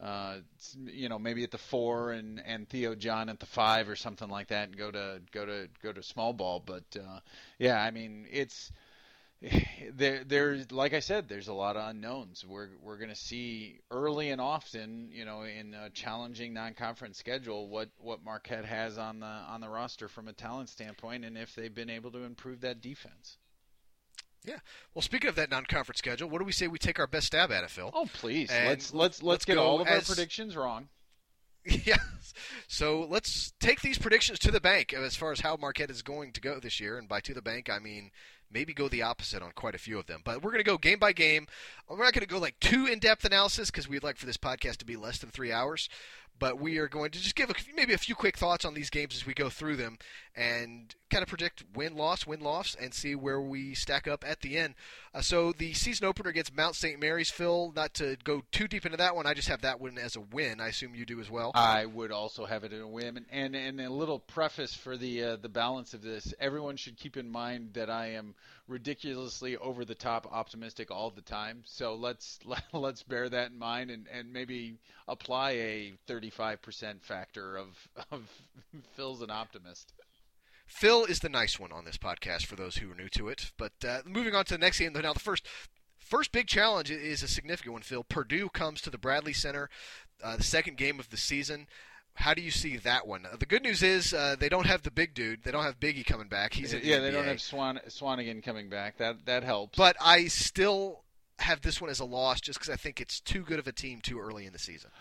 maybe at the 4 and Theo John at the 5 or something like that, and go to small ball. But I mean, there's like I said, there's a lot of unknowns. We're going to see early and often, in a challenging non-conference schedule, what Marquette has on the roster from a talent standpoint, and if they've been able to improve that defense. Yeah. Well, speaking of that non-conference schedule, what do we say we take our best stab at it, Phil? Oh, please. And Let's get all of our predictions wrong. Yeah. So let's take these predictions to the bank as far as how Marquette is going to go this year. And by to the bank, I mean maybe go the opposite on quite a few of them. But we're going to go game by game. We're not going to go like too in-depth analysis because we'd like for this podcast to be less than 3 hours. But we are going to just give maybe a few quick thoughts on these games as we go through them and kind of predict win-loss, and see where we stack up at the end. So the season opener against Mount St. Mary's, Phil, not to go too deep into that one, I just have that one as a win. I assume you do as well. I would also have it in a win. And a little preface for the balance of this, everyone should keep in mind that I am ridiculously over-the-top optimistic all the time. So let's bear that in mind and maybe apply a 35% factor of Phil's an optimist. Phil is the nice one on this podcast for those who are new to it. But moving on to the next game, now the first big challenge is a significant one, Phil. Purdue comes to the Bradley Center, the second game of the season. How do you see that one? The good news is they don't have the big dude. They don't have Biggie coming back. He's in the NBA. They don't have Swanigan coming back. That helps. But I still have this one as a loss just because I think it's too good of a team too early in the season.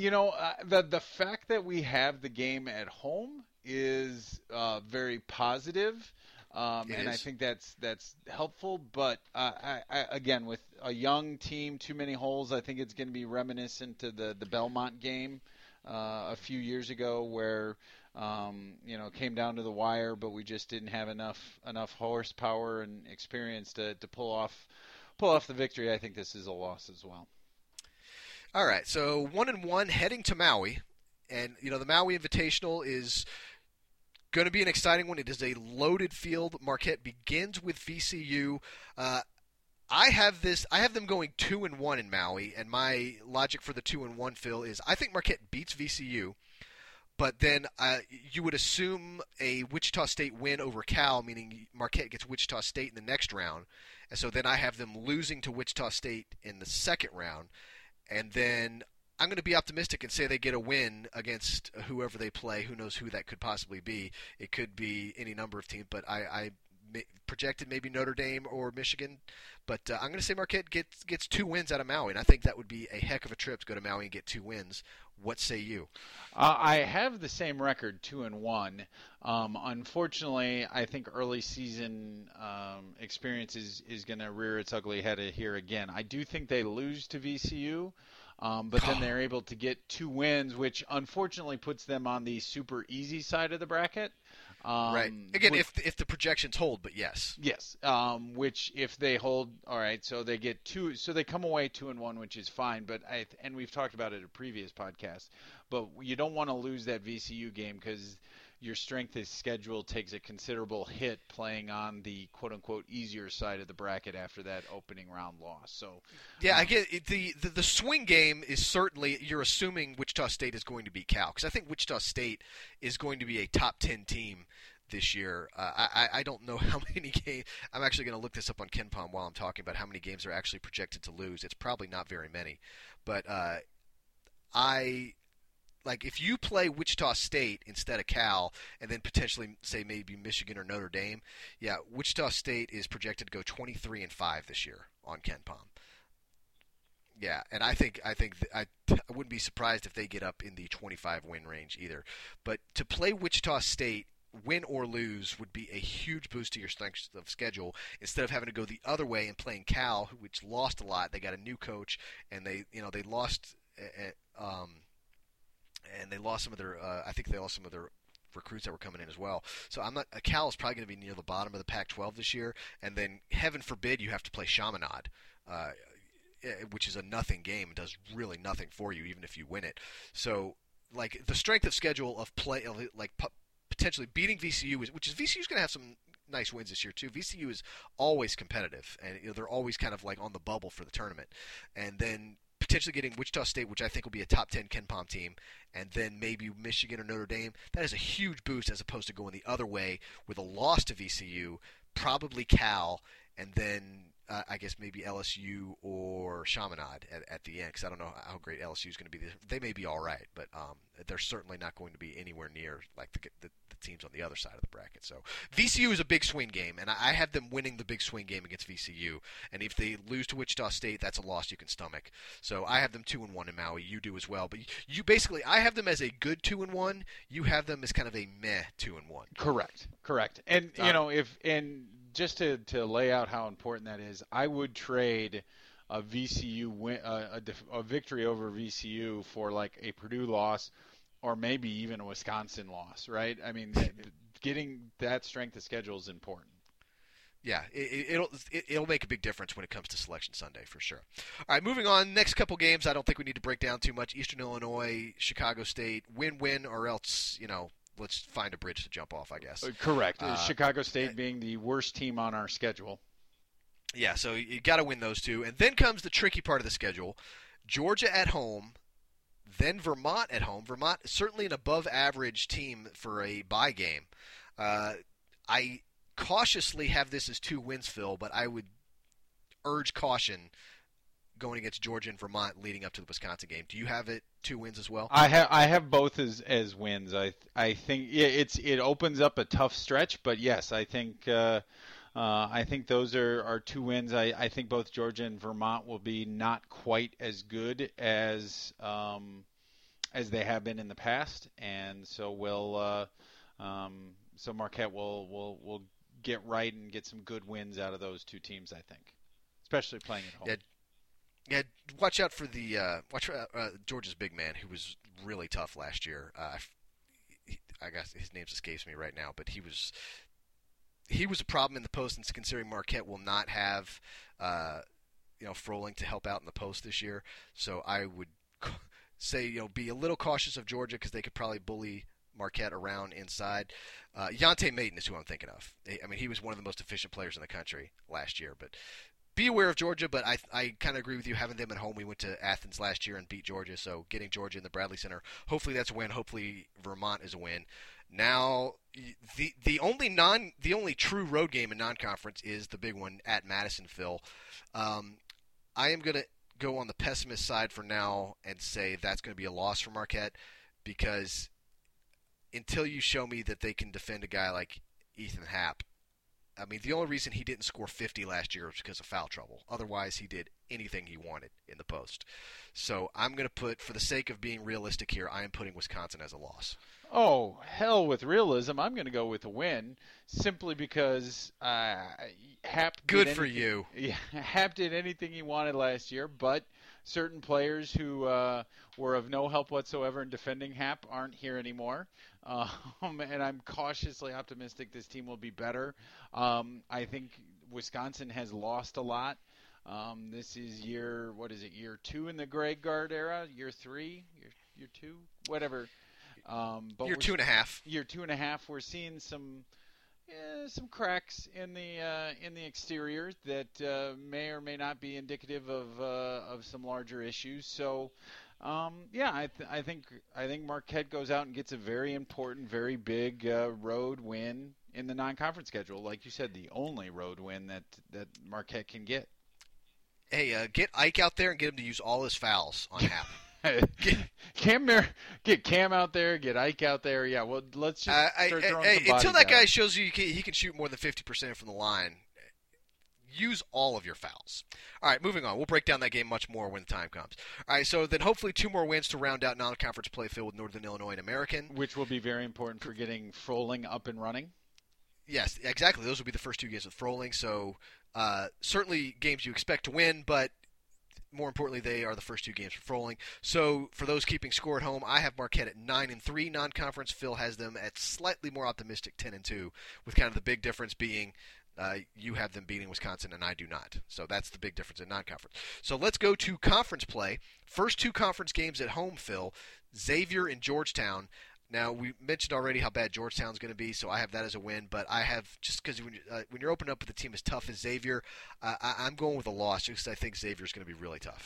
The fact that we have the game at home is very positive, and I think that's helpful. But again, with a young team, too many holes, I think it's going to be reminiscent to the Belmont game a few years ago, where it came down to the wire, but we just didn't have enough horsepower and experience to pull off the victory. I think this is a loss as well. All right, so 1-1 heading to Maui, and the Maui Invitational is going to be an exciting one. It is a loaded field. Marquette begins with VCU. I have them going 2-1 in Maui, and my logic for the 2-1, Phil, is I think Marquette beats VCU, but then you would assume a Wichita State win over Cal, meaning Marquette gets Wichita State in the next round, and so then I have them losing to Wichita State in the second round, and then I'm going to be optimistic and say they get a win against whoever they play. Who knows who that could possibly be? It could be any number of teams, but I projected maybe Notre Dame or Michigan. But I'm going to say Marquette gets 2 wins out of Maui, and I think that would be a heck of a trip to go to Maui and get 2 wins. What say you? I have the same record, 2-1. Unfortunately, I think early season experience is going to rear its ugly head here again. I do think they lose to VCU. But then they're able to get 2 wins, which unfortunately puts them on the super easy side of the bracket. Right. Again, if the projections hold, but yes. Yes. Which if they hold, all right. So they get 2. So they come away 2-1, which is fine. But and we've talked about it in a previous podcast. But you don't want to lose that VCU game because your strength of schedule takes a considerable hit playing on the quote-unquote easier side of the bracket after that opening round loss. So yeah, I get it. The swing game is certainly you're assuming Wichita State is going to beat Cal because I think Wichita State is going to be a top 10 team this year. I don't know how many games. I'm actually going to look this up on KenPom while I'm talking about how many games they're actually projected to lose. It's probably not very many, but like if you play Wichita State instead of Cal and then potentially say maybe Michigan or Notre Dame, yeah, Wichita State is projected to go 23-5 this year on KenPom. Yeah, and I think I wouldn't be surprised if they get up in the 25 win range either. But to play Wichita State, win or lose, would be a huge boost to your strength of schedule instead of having to go the other way and playing Cal, which lost a lot. They got a new coach and they lost and they lost some of their I think they lost some of their recruits that were coming in as well. So Cal is probably going to be near the bottom of the Pac-12 this year, and then heaven forbid you have to play Chaminade, which is a nothing game and does really nothing for you even if you win it. So like the strength of schedule of play, like potentially beating VCU, which is VCU's going to have some nice wins this year too. VCU is always competitive, and they're always kind of like on the bubble for the tournament, and then potentially getting Wichita State, which I think will be a top 10 KenPom team, and then maybe Michigan or Notre Dame. That is a huge boost as opposed to going the other way with a loss to VCU, probably Cal, and then I guess maybe LSU or Chaminade at the end, because I don't know how great LSU is going to be. They may be all right, but they're certainly not going to be anywhere near like the teams on the other side of the bracket. So VCU is a big swing game, and I have them winning the big swing game against VCU. And if they lose to Wichita State, that's a loss you can stomach. So I have them 2-1 in Maui. You do as well, but you basically, I have them as a good 2-1. You have them as kind of a meh 2-1. Correct. And just to lay out how important that is, I would trade a VCU win, a victory over VCU for like a Purdue loss, or maybe even a Wisconsin loss, right? I mean, getting that strength of schedule is important. Yeah, it'll make a big difference when it comes to Selection Sunday for sure. All right, moving on. Next couple games, I don't think we need to break down too much. Eastern Illinois, Chicago State, win, or else let's find a bridge to jump off, I guess. Correct. Chicago State being the worst team on our schedule. Yeah, so you got to win those two. And then comes the tricky part of the schedule. Georgia at home, then Vermont at home. Vermont is certainly an above-average team for a bye game. I cautiously have this as 2 wins, Phil, but I would urge caution going against Georgia and Vermont leading up to the Wisconsin game. Do you have it 2 wins as well? I have both as wins. I think it opens up a tough stretch, but yes, I think those are 2 wins. I think both Georgia and Vermont will be not quite as good as they have been in the past, and so so Marquette will get right and get some good wins out of those 2 teams, I think, especially playing at home. Yeah, watch out for Georgia's big man, who was really tough last year. I guess his name escapes me right now, but he was a problem in the post, and considering Marquette will not have Froling to help out in the post this year, so I would say be a little cautious of Georgia because they could probably bully Marquette around inside. Yante Maiden is who I'm thinking of. I mean, he was one of the most efficient players in the country last year, but be aware of Georgia, but I kind of agree with you having them at home. We went to Athens last year and beat Georgia, so getting Georgia in the Bradley Center, hopefully that's a win. Hopefully Vermont is a win. Now, the only true road game in non-conference is the big one at Madison, Phil. I am going to go on the pessimist side for now and say that's going to be a loss for Marquette, because until you show me that they can defend a guy like Ethan Happ, I mean, the only reason he didn't score 50 last year was because of foul trouble. Otherwise, he did anything he wanted in the post. So I'm going to put, for the sake of being realistic here, I am putting Wisconsin as a loss. Oh, hell with realism. I'm going to go with a win simply because Happ Good for you. Yeah, Happ did anything he wanted last year, but certain players who were of no help whatsoever in defending Happ aren't here anymore. And I'm cautiously optimistic this team will be better. I think Wisconsin has lost a lot. This is year 2 in the Greg Gard era? Year 3? Year 2? Whatever. But year 2.5. Year 2.5. We're seeing some cracks in the exterior that may or may not be indicative of some larger issues. So, I think Marquette goes out and gets a very important, very big road win in the non-conference schedule. Like you said, the only road win that Marquette can get. Hey, get Ike out there and get him to use all his fouls on Happ. Get Cam out there, get Ike out there. Yeah, well, let's just start throwing some bodies until that guy out. shows you he can shoot more than 50% from the line. Use all of your fouls. All right, moving on. We'll break down that game much more when the time comes. All right, so then hopefully 2 more wins to round out non-conference play filled with Northern Illinois and American. Which will be very important for getting Froling up and running. Yes, exactly. Those will be the first 2 games with Froling. So certainly games you expect to win, but more importantly, they are the first 2 games for Froling. So for those keeping score at home, I have Marquette at 9-3 non-conference. Phil has them at slightly more optimistic 10-2, with kind of the big difference being you have them beating Wisconsin and I do not. So that's the big difference in non-conference. So let's go to conference play. First 2 conference games at home, Phil. Xavier and Georgetown. Now, we mentioned already how bad Georgetown's going to be, so I have that as a win. But I have, just because when you're opening up with a team as tough as Xavier, I'm going with a loss just because I think Xavier's going to be really tough.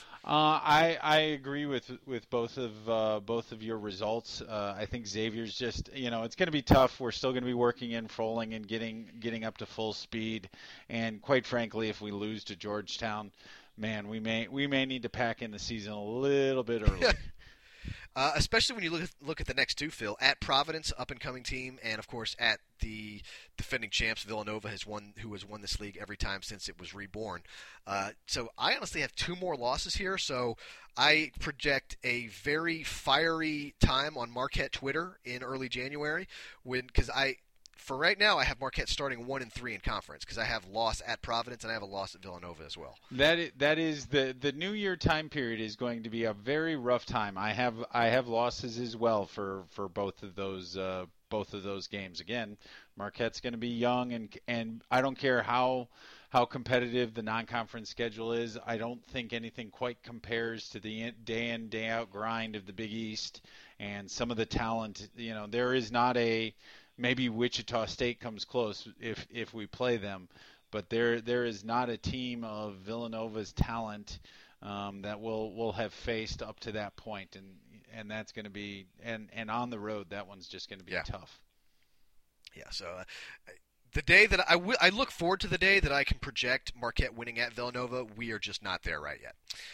I agree with both of your results. I think Xavier's just, it's going to be tough. We're still going to be working in Froling and getting up to full speed. And quite frankly, if we lose to Georgetown, man, we may need to pack in the season a little bit early. Especially when you look at the next two, Phil, at Providence, up-and-coming team, and, of course, at the defending champs, Villanova, who has won this league every time since it was reborn. So I honestly have two more losses here, so I project a very fiery time on Marquette Twitter in early January, because for right now, I have Marquette starting 1-3 in conference because I have loss at Providence and I have a loss at Villanova as well. That is the New Year time period is going to be a very rough time. I have losses as well for both of those games. Again, Marquette's going to be young and I don't care how competitive the non-conference schedule is. I don't think anything quite compares to the day in day out grind of the Big East and some of the talent. There is not a maybe Wichita State comes close if we play them, but there is not a team of Villanova's talent that we'll have faced up to that point, and that's going to be and on the road that one's just going to be tough. Yeah. So the day that I look forward to the day that I can project Marquette winning at Villanova. We are just not there right yet.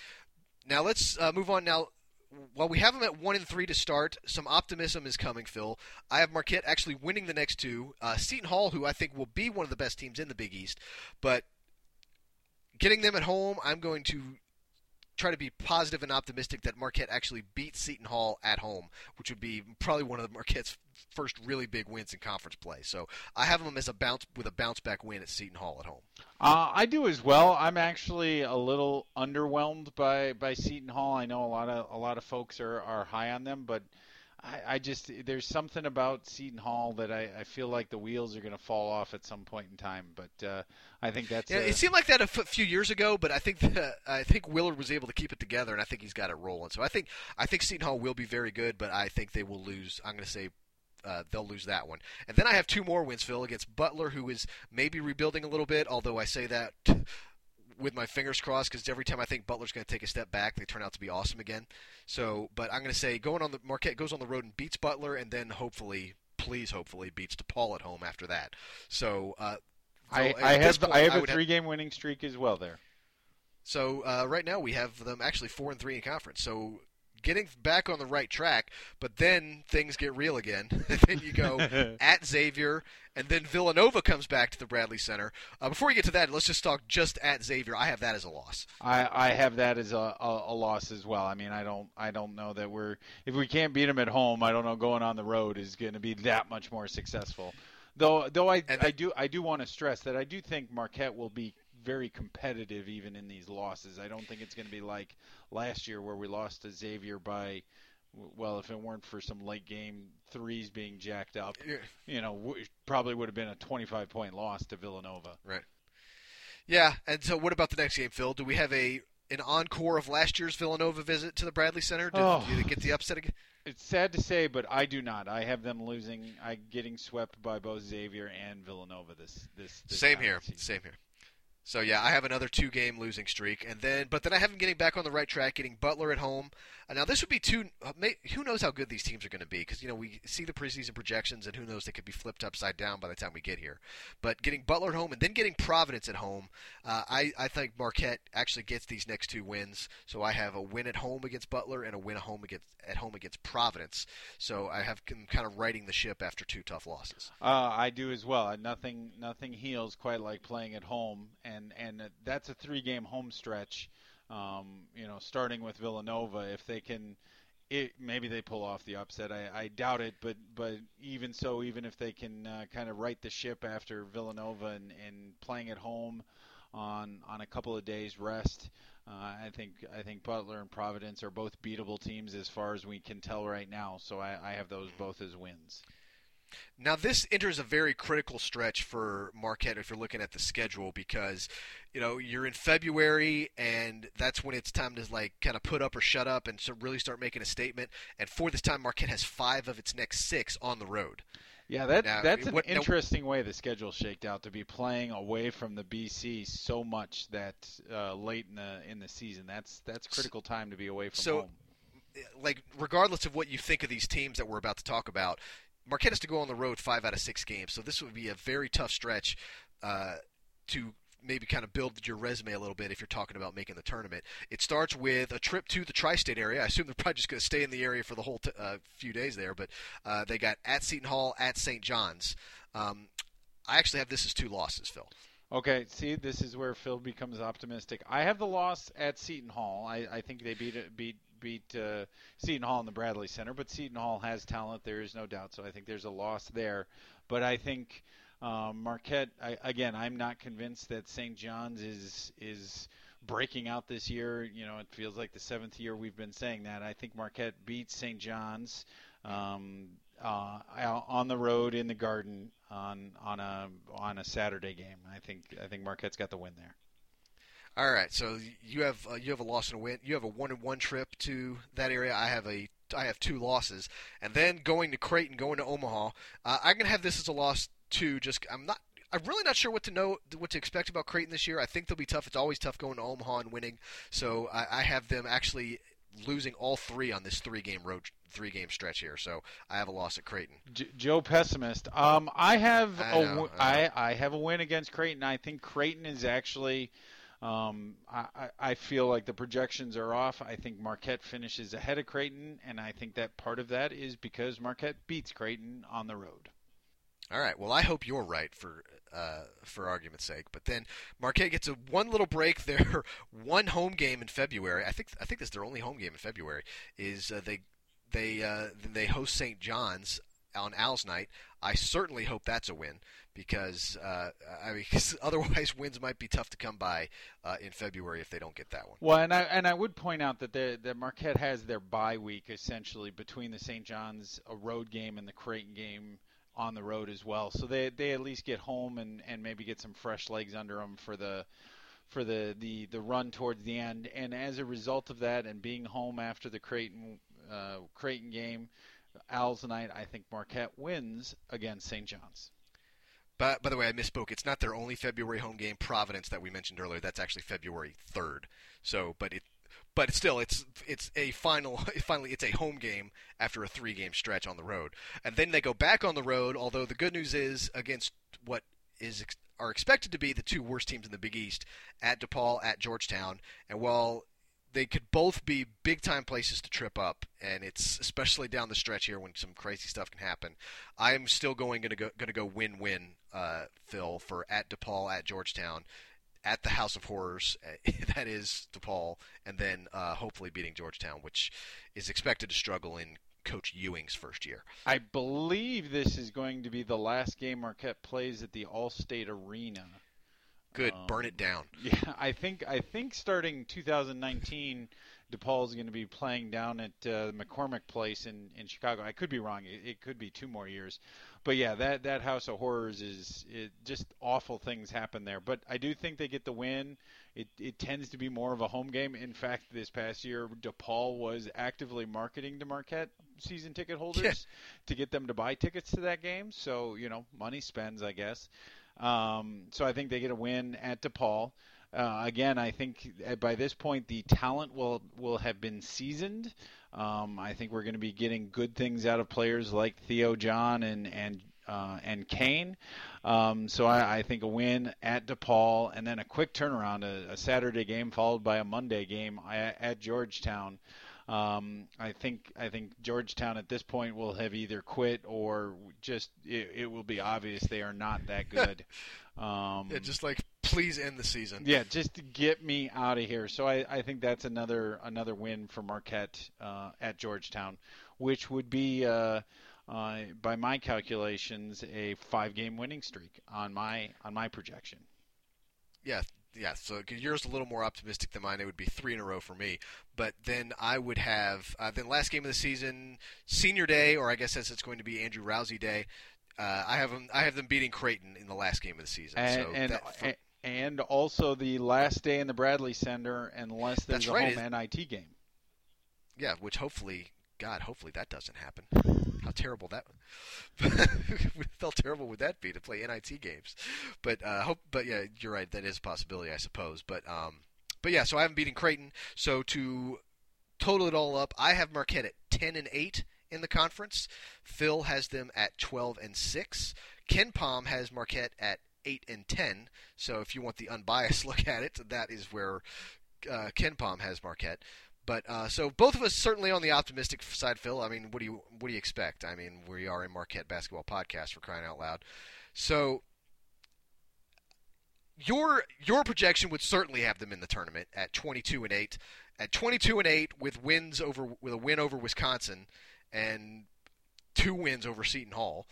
Now let's move on now. While we have them at 1-3 to start, some optimism is coming, Phil. I have Marquette actually winning the next two. Seton Hall, who I think will be one of the best teams in the Big East, but getting them at home, I'm going to try to be positive and optimistic that Marquette actually beats Seton Hall at home, which would be probably one of Marquette's first really big wins in conference play. So I have them as a bounce back win at Seton Hall at home. I do as well. I'm actually a little underwhelmed by Seton Hall. I know a lot of folks are high on them, but I just there's something about Seton Hall that I feel like the wheels are going to fall off at some point in time. But I think that's it seemed like that a few years ago, but I think Willard was able to keep it together, and I think he's got it rolling. So I think Seton Hall will be very good, but I think they will lose. I'm going to say they'll lose that one. And then I have two more wins, Phil, against Butler, who is maybe rebuilding a little bit, although I say that with my fingers crossed because every time I think Butler's going to take a step back, they turn out to be awesome again. So, but I'm going to say Marquette goes on the road and beats Butler, and then hopefully beats DePaul at home after that. So I have a 3-game winning streak as well there. So right now we have them actually 4-3 in conference. So getting back on the right track, but then things get real again. Then you go at Xavier, and then Villanova comes back to the Bradley Center. Before we get to that, let's just talk just at Xavier. I have that as a loss. I have that as a loss as well. I mean, I don't know that if we can't beat them at home, I don't know going on the road is going to be that much more successful. Though I do want to stress that I do think Marquette will be very competitive even in these losses. I don't think it's going to be like last year where we lost to Xavier by, well, if it weren't for some late game threes being jacked up, probably would have been a 25-point loss to Villanova. Right. Yeah, and so what about the next game, Phil? Do we have an encore of last year's Villanova visit to the Bradley Center? Did they get the upset again? It's sad to say, but I do not. I have them getting swept by both Xavier and Villanova this Same here. So yeah, I have another 2-game losing streak, but then I have them getting back on the right track, getting Butler at home. Now this would be who knows how good these teams are going to be because we see the preseason projections and who knows they could be flipped upside down by the time we get here. But getting Butler at home and then getting Providence at home, I think Marquette actually gets these next 2 wins. So I have a win at home against Butler and a win at home against Providence. So I have kind of righting the ship after 2 tough losses. I do as well. Nothing heals quite like playing at home, and that's a 3-game home stretch. Starting with Villanova, if they can, maybe they pull off the upset. I doubt it, but even so, even if they can kind of right the ship after Villanova and playing at home on a couple of days rest, I think Butler and Providence are both beatable teams as far as we can tell right now. So I have those both as wins. Now this enters a very critical stretch for Marquette if you're looking at the schedule because, you're in February and that's when it's time to like kind of put up or shut up and so really start making a statement. And for this time, Marquette has 5 of its next 6 on the road. Yeah, that's an interesting way the schedule shaked out to be playing away from the BC so much that late in the season. That's critical time to be away from home. Like regardless of what you think of these teams that we're about to talk about, Marquette has to go on the road 5 out of 6 games, so this would be a very tough stretch to maybe kind of build your resume a little bit if you're talking about making the tournament. It starts with a trip to the tri-state area. I assume they're probably just going to stay in the area for the whole few days there, but they got at Seton Hall, at St. John's. I actually have this as 2 losses, Phil. Okay, see, this is where Phil becomes optimistic. I have the loss at Seton Hall. I think they beat Seton Hall in the Bradley Center, but Seton Hall has talent. There is no doubt, so I think there's a loss there. But I think Marquette, I'm not convinced that St. John's is breaking out this year. It feels like the 7th year we've been saying that. I think Marquette beats St. John's on the road in the Garden on a Saturday game. I think Marquette's got the win there. All right, so you have a loss and a win. You have a 1-1 trip to that area. I have 2 losses, and then going to Creighton, going to Omaha. I'm gonna have this as a loss too. I'm really not sure what to expect about Creighton this year. I think they'll be tough. It's always tough going to Omaha and winning. So I have them actually losing all 3 on this 3-game stretch here. So I have a loss at Creighton. Joe pessimist. I have a win against Creighton. I think Creighton is actually. I feel like the projections are off. I think Marquette finishes ahead of Creighton, and I think that part of that is because Marquette beats Creighton on the road. All right. Well, I hope you're right for argument's sake. But then Marquette gets one little break. Their one home game in February. I think this is their only home game in February. Is they host St. John's on Owls Night. I certainly hope that's a win because otherwise wins might be tough to come by in February if they don't get that one. Well, and I would point out that Marquette has their bye week essentially between the St. John's road game and the Creighton game on the road as well. So they at least get home and maybe get some fresh legs under them for the run towards the end. And as a result of that and being home after the Creighton game, Owls night, I think Marquette wins against St. John's. By the way, I misspoke. It's not their only February home game. Providence that we mentioned earlier, that's actually February 3rd. So, but still, it's it's a home game after a 3-game stretch on the road, and then they go back on the road. Although the good news is against what are expected to be the 2 worst teams in the Big East, at DePaul, at Georgetown, and while they could both be big-time places to trip up, and it's especially down the stretch here when some crazy stuff can happen. I'm still going to go win-win, Phil, for at DePaul, at Georgetown, at the House of Horrors, that is DePaul, and then hopefully beating Georgetown, which is expected to struggle in Coach Ewing's first year. I believe this is going to be the last game Marquette plays at the All-State Arena. Good, burn it down. Yeah, I think starting 2019, DePaul is going to be playing down at McCormick Place in Chicago. I could be wrong. It could be 2 more years. But yeah, that House of Horrors is just awful things happen there. But I do think they get the win. It tends to be more of a home game. In fact, this past year, DePaul was actively marketing to Marquette season ticket holders to get them to buy tickets to that game. So, money spends, I guess. So I think they get a win at DePaul. Again, I think by this point the talent will have been seasoned. I think we're going to be getting good things out of players like Theo John and Kane. So I think a win at DePaul and then a quick turnaround, a Saturday game followed by a Monday game at Georgetown. I think Georgetown at this point will have either quit or just it will be obvious they are not that good. Just like please end the season. Yeah, just to get me out of here. So I think that's another win for Marquette at Georgetown, which would be by my calculations a 5-game winning streak on my projection. Yeah, so yours a little more optimistic than mine. It would be 3 in a row for me. But then I would have then last game of the season, Senior Day, or I guess as it's going to be Andrew Rousey Day. I have them beating Creighton in the last game of the season. And also the last day in the Bradley Center, unless there's a home NIT game. Yeah, which hopefully that doesn't happen. How terrible that felt terrible would that be to play NIT games? But yeah, you're right. That is a possibility, I suppose. But yeah, so I haven't beaten Creighton. So to total it all up, I have Marquette at 10-8 in the conference. Phil has them at 12-6. KenPom has Marquette at 8-10. So if you want the unbiased look at it, that is where KenPom has Marquette. But so both of us certainly on the optimistic side, Phil. I mean, what do you expect? I mean, we are a Marquette basketball podcast, for crying out loud. So your projection would certainly have them in the tournament at 22-8. At 22-8 with a win over Wisconsin and 2 wins over Seton Hall.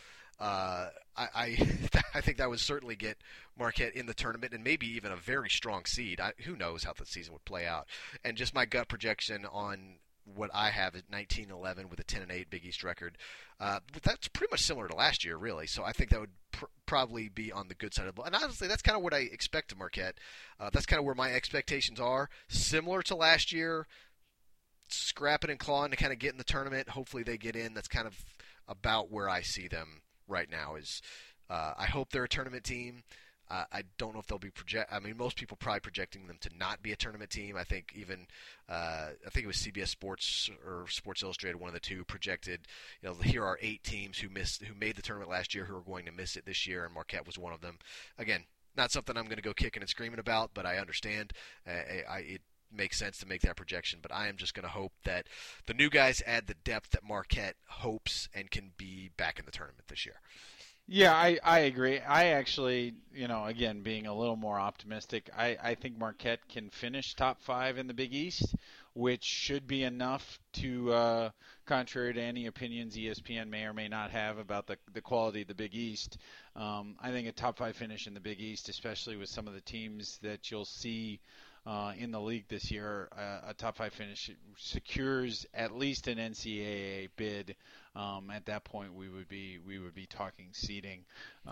I think that would certainly get Marquette in the tournament and maybe even a very strong seed. Who knows how the season would play out? And just my gut projection on what I have at 19-11 with a 10-8 Big East record. That's pretty much similar to last year, really. So I think that would probably be on the good side of the ball. And honestly, that's kind of what I expect of Marquette. That's kind of where my expectations are. Similar to last year, scrapping and clawing to kind of get in the tournament. Hopefully they get in. That's kind of about where I see them right now. I hope they're a tournament team. I don't know if they'll be most people probably projecting them to not be a tournament team. I think even I think it was CBS Sports or Sports Illustrated, one of the two, projected. Here are 8 teams who made the tournament last year who are going to miss it this year, and Marquette was one of them. Again, not something I'm going to go kicking and screaming about, but I understand. It makes sense to make that projection, but I am just going to hope that the new guys add the depth that Marquette hopes and can be back in the tournament this year. Yeah, I agree. I actually, again, being a little more optimistic, I think Marquette can finish top 5 in the Big East, which should be enough to, contrary to any opinions ESPN may or may not have about the quality of the Big East, I think a top 5 finish in the Big East, especially with some of the teams that you'll see in the league this year, a top 5 finish secures at least an NCAA bid. At that point, we would be talking seeding.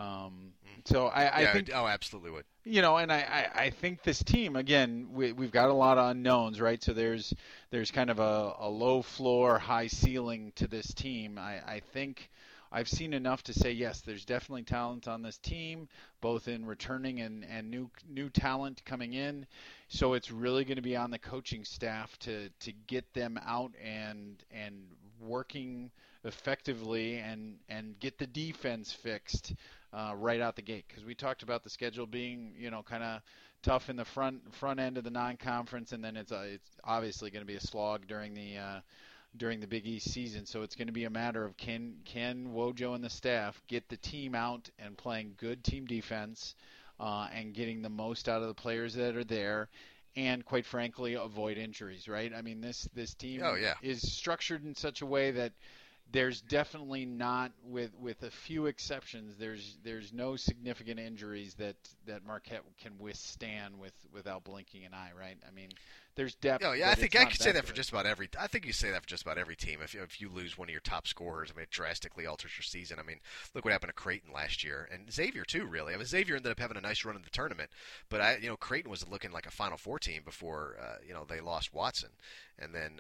So I think, absolutely would. And I think this team, again, we've got a lot of unknowns, right? So there's kind of a low floor, high ceiling to this team. I think I've seen enough to say, yes, there's definitely talent on this team, both in returning and new talent coming in. So it's really going to be on the coaching staff to get them out and working effectively and get the defense fixed right out the gate. Because we talked about the schedule being, kind of tough in the front end of the non-conference, and then it's obviously going to be a slog during the Big East season. So it's going to be a matter of can Wojo and the staff get the team out and playing good team defense and getting the most out of the players that are there, and quite frankly avoid injuries, right? I mean, this team is structured in such a way that there's definitely not, with a few exceptions, there's no significant injuries that Marquette can withstand without blinking an eye, right? I mean, there's depth. I think I could say that for just about every. I think you say that for just about every team. If you lose one of your top scorers, it drastically alters your season. I mean, look what happened to Creighton last year, and Xavier too. Really, I mean, Xavier ended up having a nice run in the tournament, but Creighton was looking like a Final Four team before they lost Watson, and then.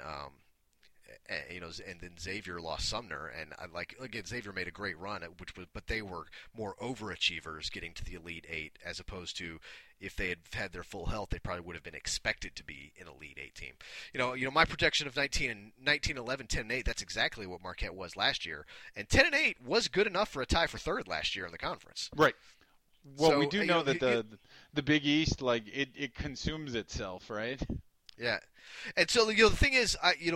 And then Xavier lost Sumner, and Xavier made a great run, but they were more overachievers getting to the Elite Eight, as opposed to if they had their full health, they probably would have been expected to be an Elite Eight team. My projection of 19-11, 10-8, that's exactly what Marquette was last year, and 10-8 was good enough for a tie for third last year in the conference. Right. Well, so, we do know that the Big East, it consumes itself, right? Yeah, and so the thing is,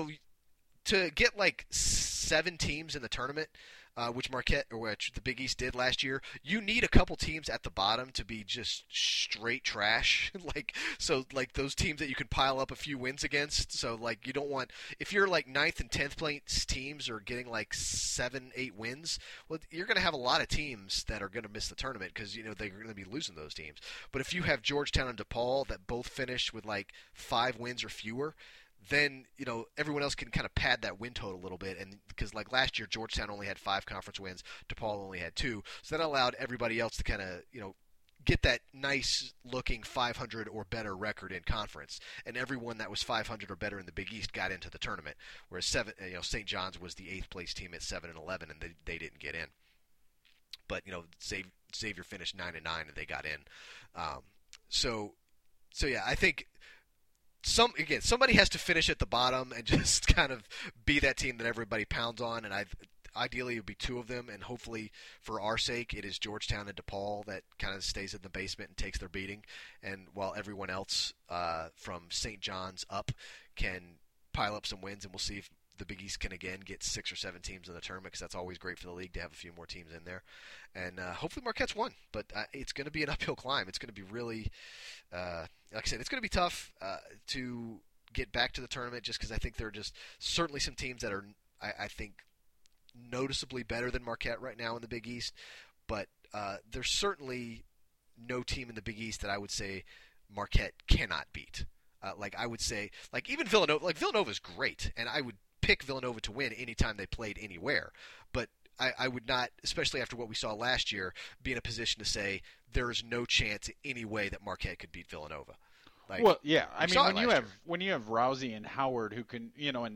to get 7 teams in the tournament, which the Big East did last year, you need a couple teams at the bottom to be just straight trash. Those teams that you can pile up a few wins against. So you don't want, if you're 9th and 10th place teams are getting 7-8 wins, well, you're going to have a lot of teams that are going to miss the tournament because they're going to be losing those teams. But if you have Georgetown and DePaul that both finish with 5 wins or fewer, then everyone else can kind of pad that win total a little bit, and because like last year Georgetown only had 5 conference wins, DePaul only had 2, so that allowed everybody else to kind of get that nice looking 500 or better record in conference, and everyone that was 500 or better in the Big East got into the tournament, whereas St. John's was the 8th place team at 7-11, and they didn't get in. But Xavier finished 9-9 and they got in. So yeah, I think somebody has to finish at the bottom and just kind of be that team that everybody pounds on, and ideally it would be 2 of them, and hopefully for our sake it is Georgetown and DePaul that kind of stays in the basement and takes their beating, and while everyone else from St. John's up can pile up some wins, and we'll see if the Big East can again get 6 or 7 teams in the tournament, because that's always great for the league to have a few more teams in there. And hopefully Marquette's won, but it's going to be an uphill climb. It's going to be really, like I said, it's going to be tough to get back to the tournament, just because I think there are just certainly some teams that are, I think, noticeably better than Marquette right now in the Big East, but there's certainly no team in the Big East that I would say Marquette cannot beat. Like I would say, like even Villanova, like Villanova's great, and I would pick Villanova to win anytime they played anywhere. But I would not, especially after what we saw last year, be in a position to say there is no chance any way that Marquette could beat Villanova. Like, well, yeah, I mean when you have Rousey and Howard who can,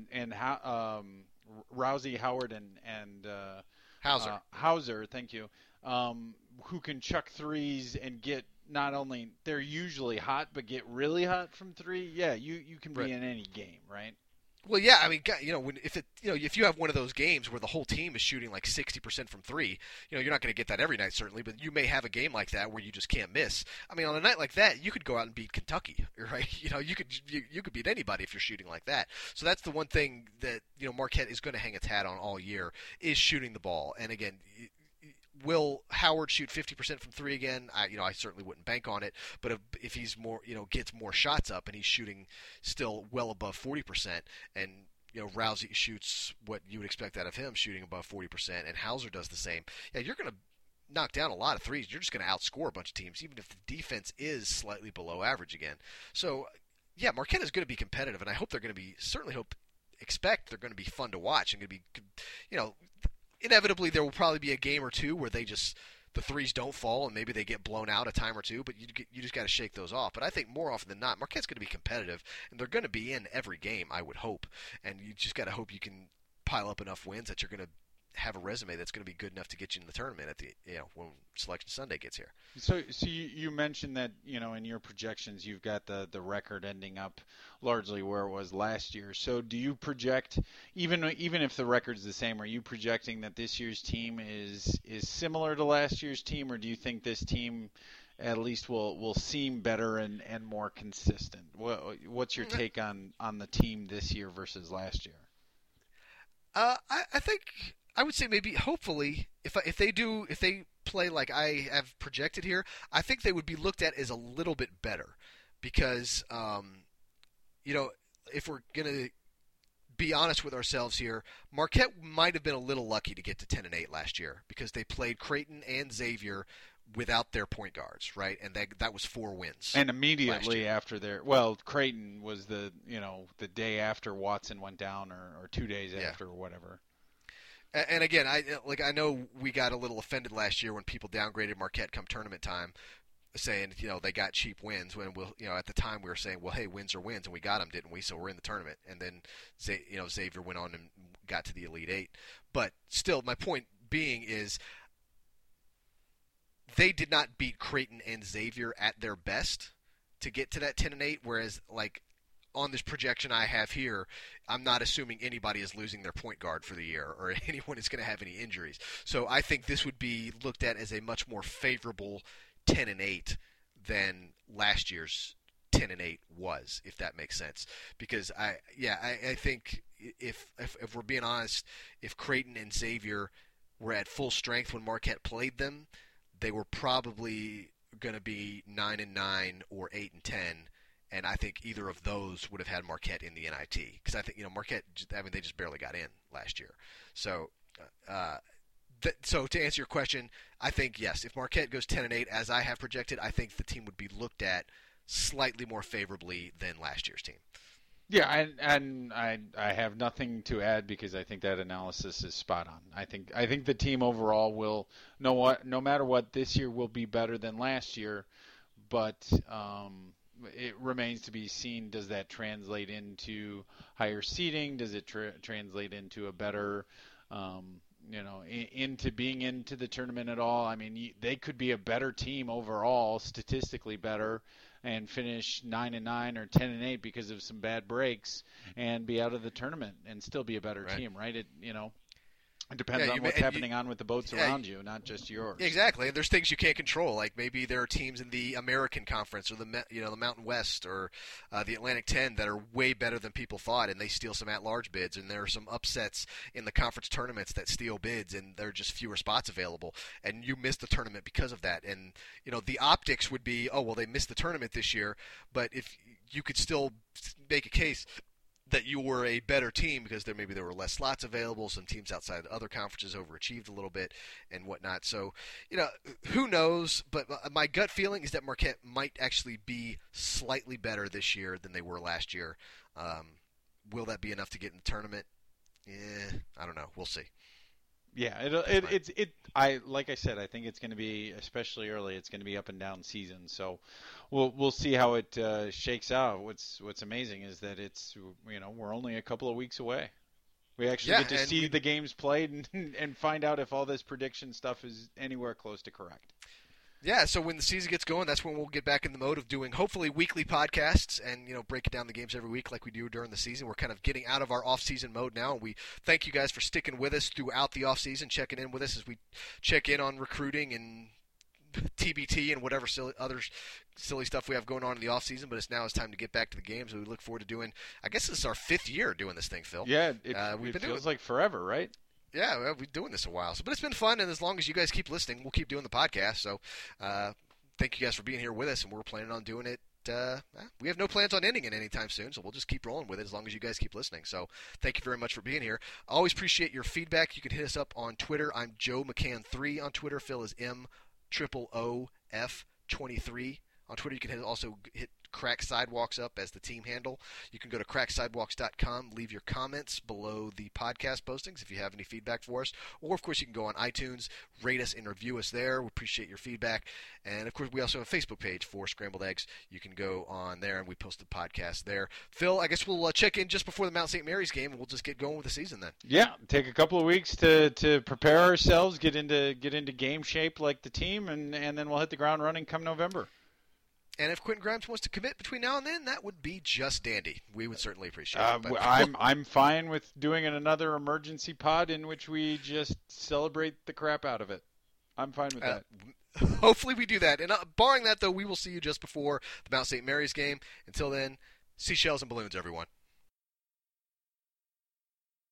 Rousey, Howard, and Hauser, thank you, who can chuck threes and get, not only they're usually hot, but get really hot from 3. Yeah, you can be in any game, right? Well, yeah, I mean, if you have one of those games where the whole team is shooting like 60% from 3, you're not going to get that every night certainly, but you may have a game like that where you just can't miss. I mean, on a night like that, you could go out and beat Kentucky, right? You could beat anybody if you're shooting like that. So that's the one thing that Marquette is going to hang its hat on all year, is shooting the ball. And again, will Howard shoot 50% from 3 again? I certainly wouldn't bank on it. But if he's more, gets more shots up and he's shooting still well above 40%, and Rousey shoots what you would expect out of him, shooting above 40%, and Hauser does the same, yeah, you're going to knock down a lot of threes. You're just going to outscore a bunch of teams, even if the defense is slightly below average again. So, yeah, Marquette is going to be competitive, and I hope they're going to be, expect they're going to be fun to watch and going to be, inevitably there will probably be a game or 2 where the threes don't fall and maybe they get blown out a time or 2, but you just got to shake those off. But I think more often than not, Marquette's going to be competitive, and they're going to be in every game, I would hope. And you just got to hope you can pile up enough wins that you're going to have a resume that's going to be good enough to get you in the tournament at the when Selection Sunday gets here. So you mentioned that in your projections you've got the record ending up largely where it was last year. So do you project, even if the record's the same, are you projecting that this year's team is similar to last year's team, or do you think this team at least will seem better and more consistent? What's your take on the team this year versus last year? I think I would say maybe, hopefully, if they play like I have projected here, I think they would be looked at as a little bit better, because if we're gonna be honest with ourselves here, Marquette might have been a little lucky to get to 10-8 last year, because they played Creighton and Xavier without their point guards, right? And that was 4 wins. And immediately after Creighton was the day after Watson went down, or 2 days after, or whatever. And again, I know we got a little offended last year when people downgraded Marquette come tournament time, saying they got cheap wins, when at the time we were saying, well, hey, wins are wins, and we got them, didn't we? So we're in the tournament. And then Xavier went on and got to the Elite Eight. But still, my point being is, they did not beat Creighton and Xavier at their best to get to that 10-8, whereas on this projection I have here, I'm not assuming anybody is losing their point guard for the year, or anyone is going to have any injuries. So I think this would be looked at as a much more favorable 10-8 than last year's 10-8 was, if that makes sense. Because I think if we're being honest, if Creighton and Xavier were at full strength when Marquette played them, they were probably going to be 9-9 or 8-10. And I think either of those would have had Marquette in the NIT, because I think Marquette, they just barely got in last year. So, so to answer your question, I think yes, if Marquette goes 10-8 as I have projected, I think the team would be looked at slightly more favorably than last year's team. Yeah, and I have nothing to add because I think that analysis is spot on. I think the team overall will no matter what this year will be better than last year, but it remains to be seen. Does that translate into higher seeding? Does it translate into a better into being into the tournament at all? I mean, they could be a better team overall, statistically better, and finish 9-9 or 10-8 because of some bad breaks, and be out of the tournament and still be a better team, right? It depends on what's happening on with the boats around you, not just yours. Exactly, and there's things you can't control. Like maybe there are teams in the American Conference or the Mountain West or the Atlantic 10 that are way better than people thought, and they steal some at-large bids. And there are some upsets in the conference tournaments that steal bids, and there are just fewer spots available, and you miss the tournament because of that. And the optics would be, oh well, they missed the tournament this year, but if you could still make a case that you were a better team because there were less slots available. Some teams outside the other conferences overachieved a little bit and whatnot. So, who knows? But my gut feeling is that Marquette might actually be slightly better this year than they were last year. Will that be enough to get in the tournament? I don't know. We'll see. Yeah, like I said, I think it's going to be, especially early, it's going to be up and down season. So we'll see how it shakes out. What's amazing is that we're only a couple of weeks away. We actually get to see the games played and find out if all this prediction stuff is anywhere close to correct. Yeah, so when the season gets going, that's when we'll get back in the mode of doing hopefully weekly podcasts and breaking down the games every week like we do during the season. We're kind of getting out of our off-season mode now, and we thank you guys for sticking with us throughout the off-season, checking in with us as we check in on recruiting and TBT and whatever other silly stuff we have going on in the off-season. But it's time to get back to the games. We look forward to doing. I guess this is our 5th year doing this thing, Phil. Yeah, it feels like forever, right? Yeah, we've been doing this a while. But it's been fun, and as long as you guys keep listening, we'll keep doing the podcast. So thank you guys for being here with us, and we're planning on doing it. We have no plans on ending it anytime soon, so we'll just keep rolling with it as long as you guys keep listening. So thank you very much for being here. I always appreciate your feedback. You can hit us up on Twitter. I'm Joe McCann3 on Twitter. Phil is MOOF23 on Twitter. You can also hit Crack Sidewalks up as the team handle. You can go to cracksidewalks.com, leave your comments below the podcast postings if you have any feedback for us. Or, of course, you can go on iTunes, rate us and review us there. We appreciate your feedback. And, of course, we also have a Facebook page for Scrambled Eggs. You can go on there, and we post the podcast there. Phil, I guess we'll check in just before the Mount St. Mary's game, and we'll just get going with the season then. Yeah, take a couple of weeks to prepare ourselves, get into game shape like the team, and then we'll hit the ground running come November. And if Quentin Grimes wants to commit between now and then, that would be just dandy. We would certainly appreciate it. I'm fine with doing another emergency pod in which we just celebrate the crap out of it. I'm fine with that. Hopefully we do that. And barring that, though, we will see you just before the Mount St. Mary's game. Until then, seashells and balloons, everyone.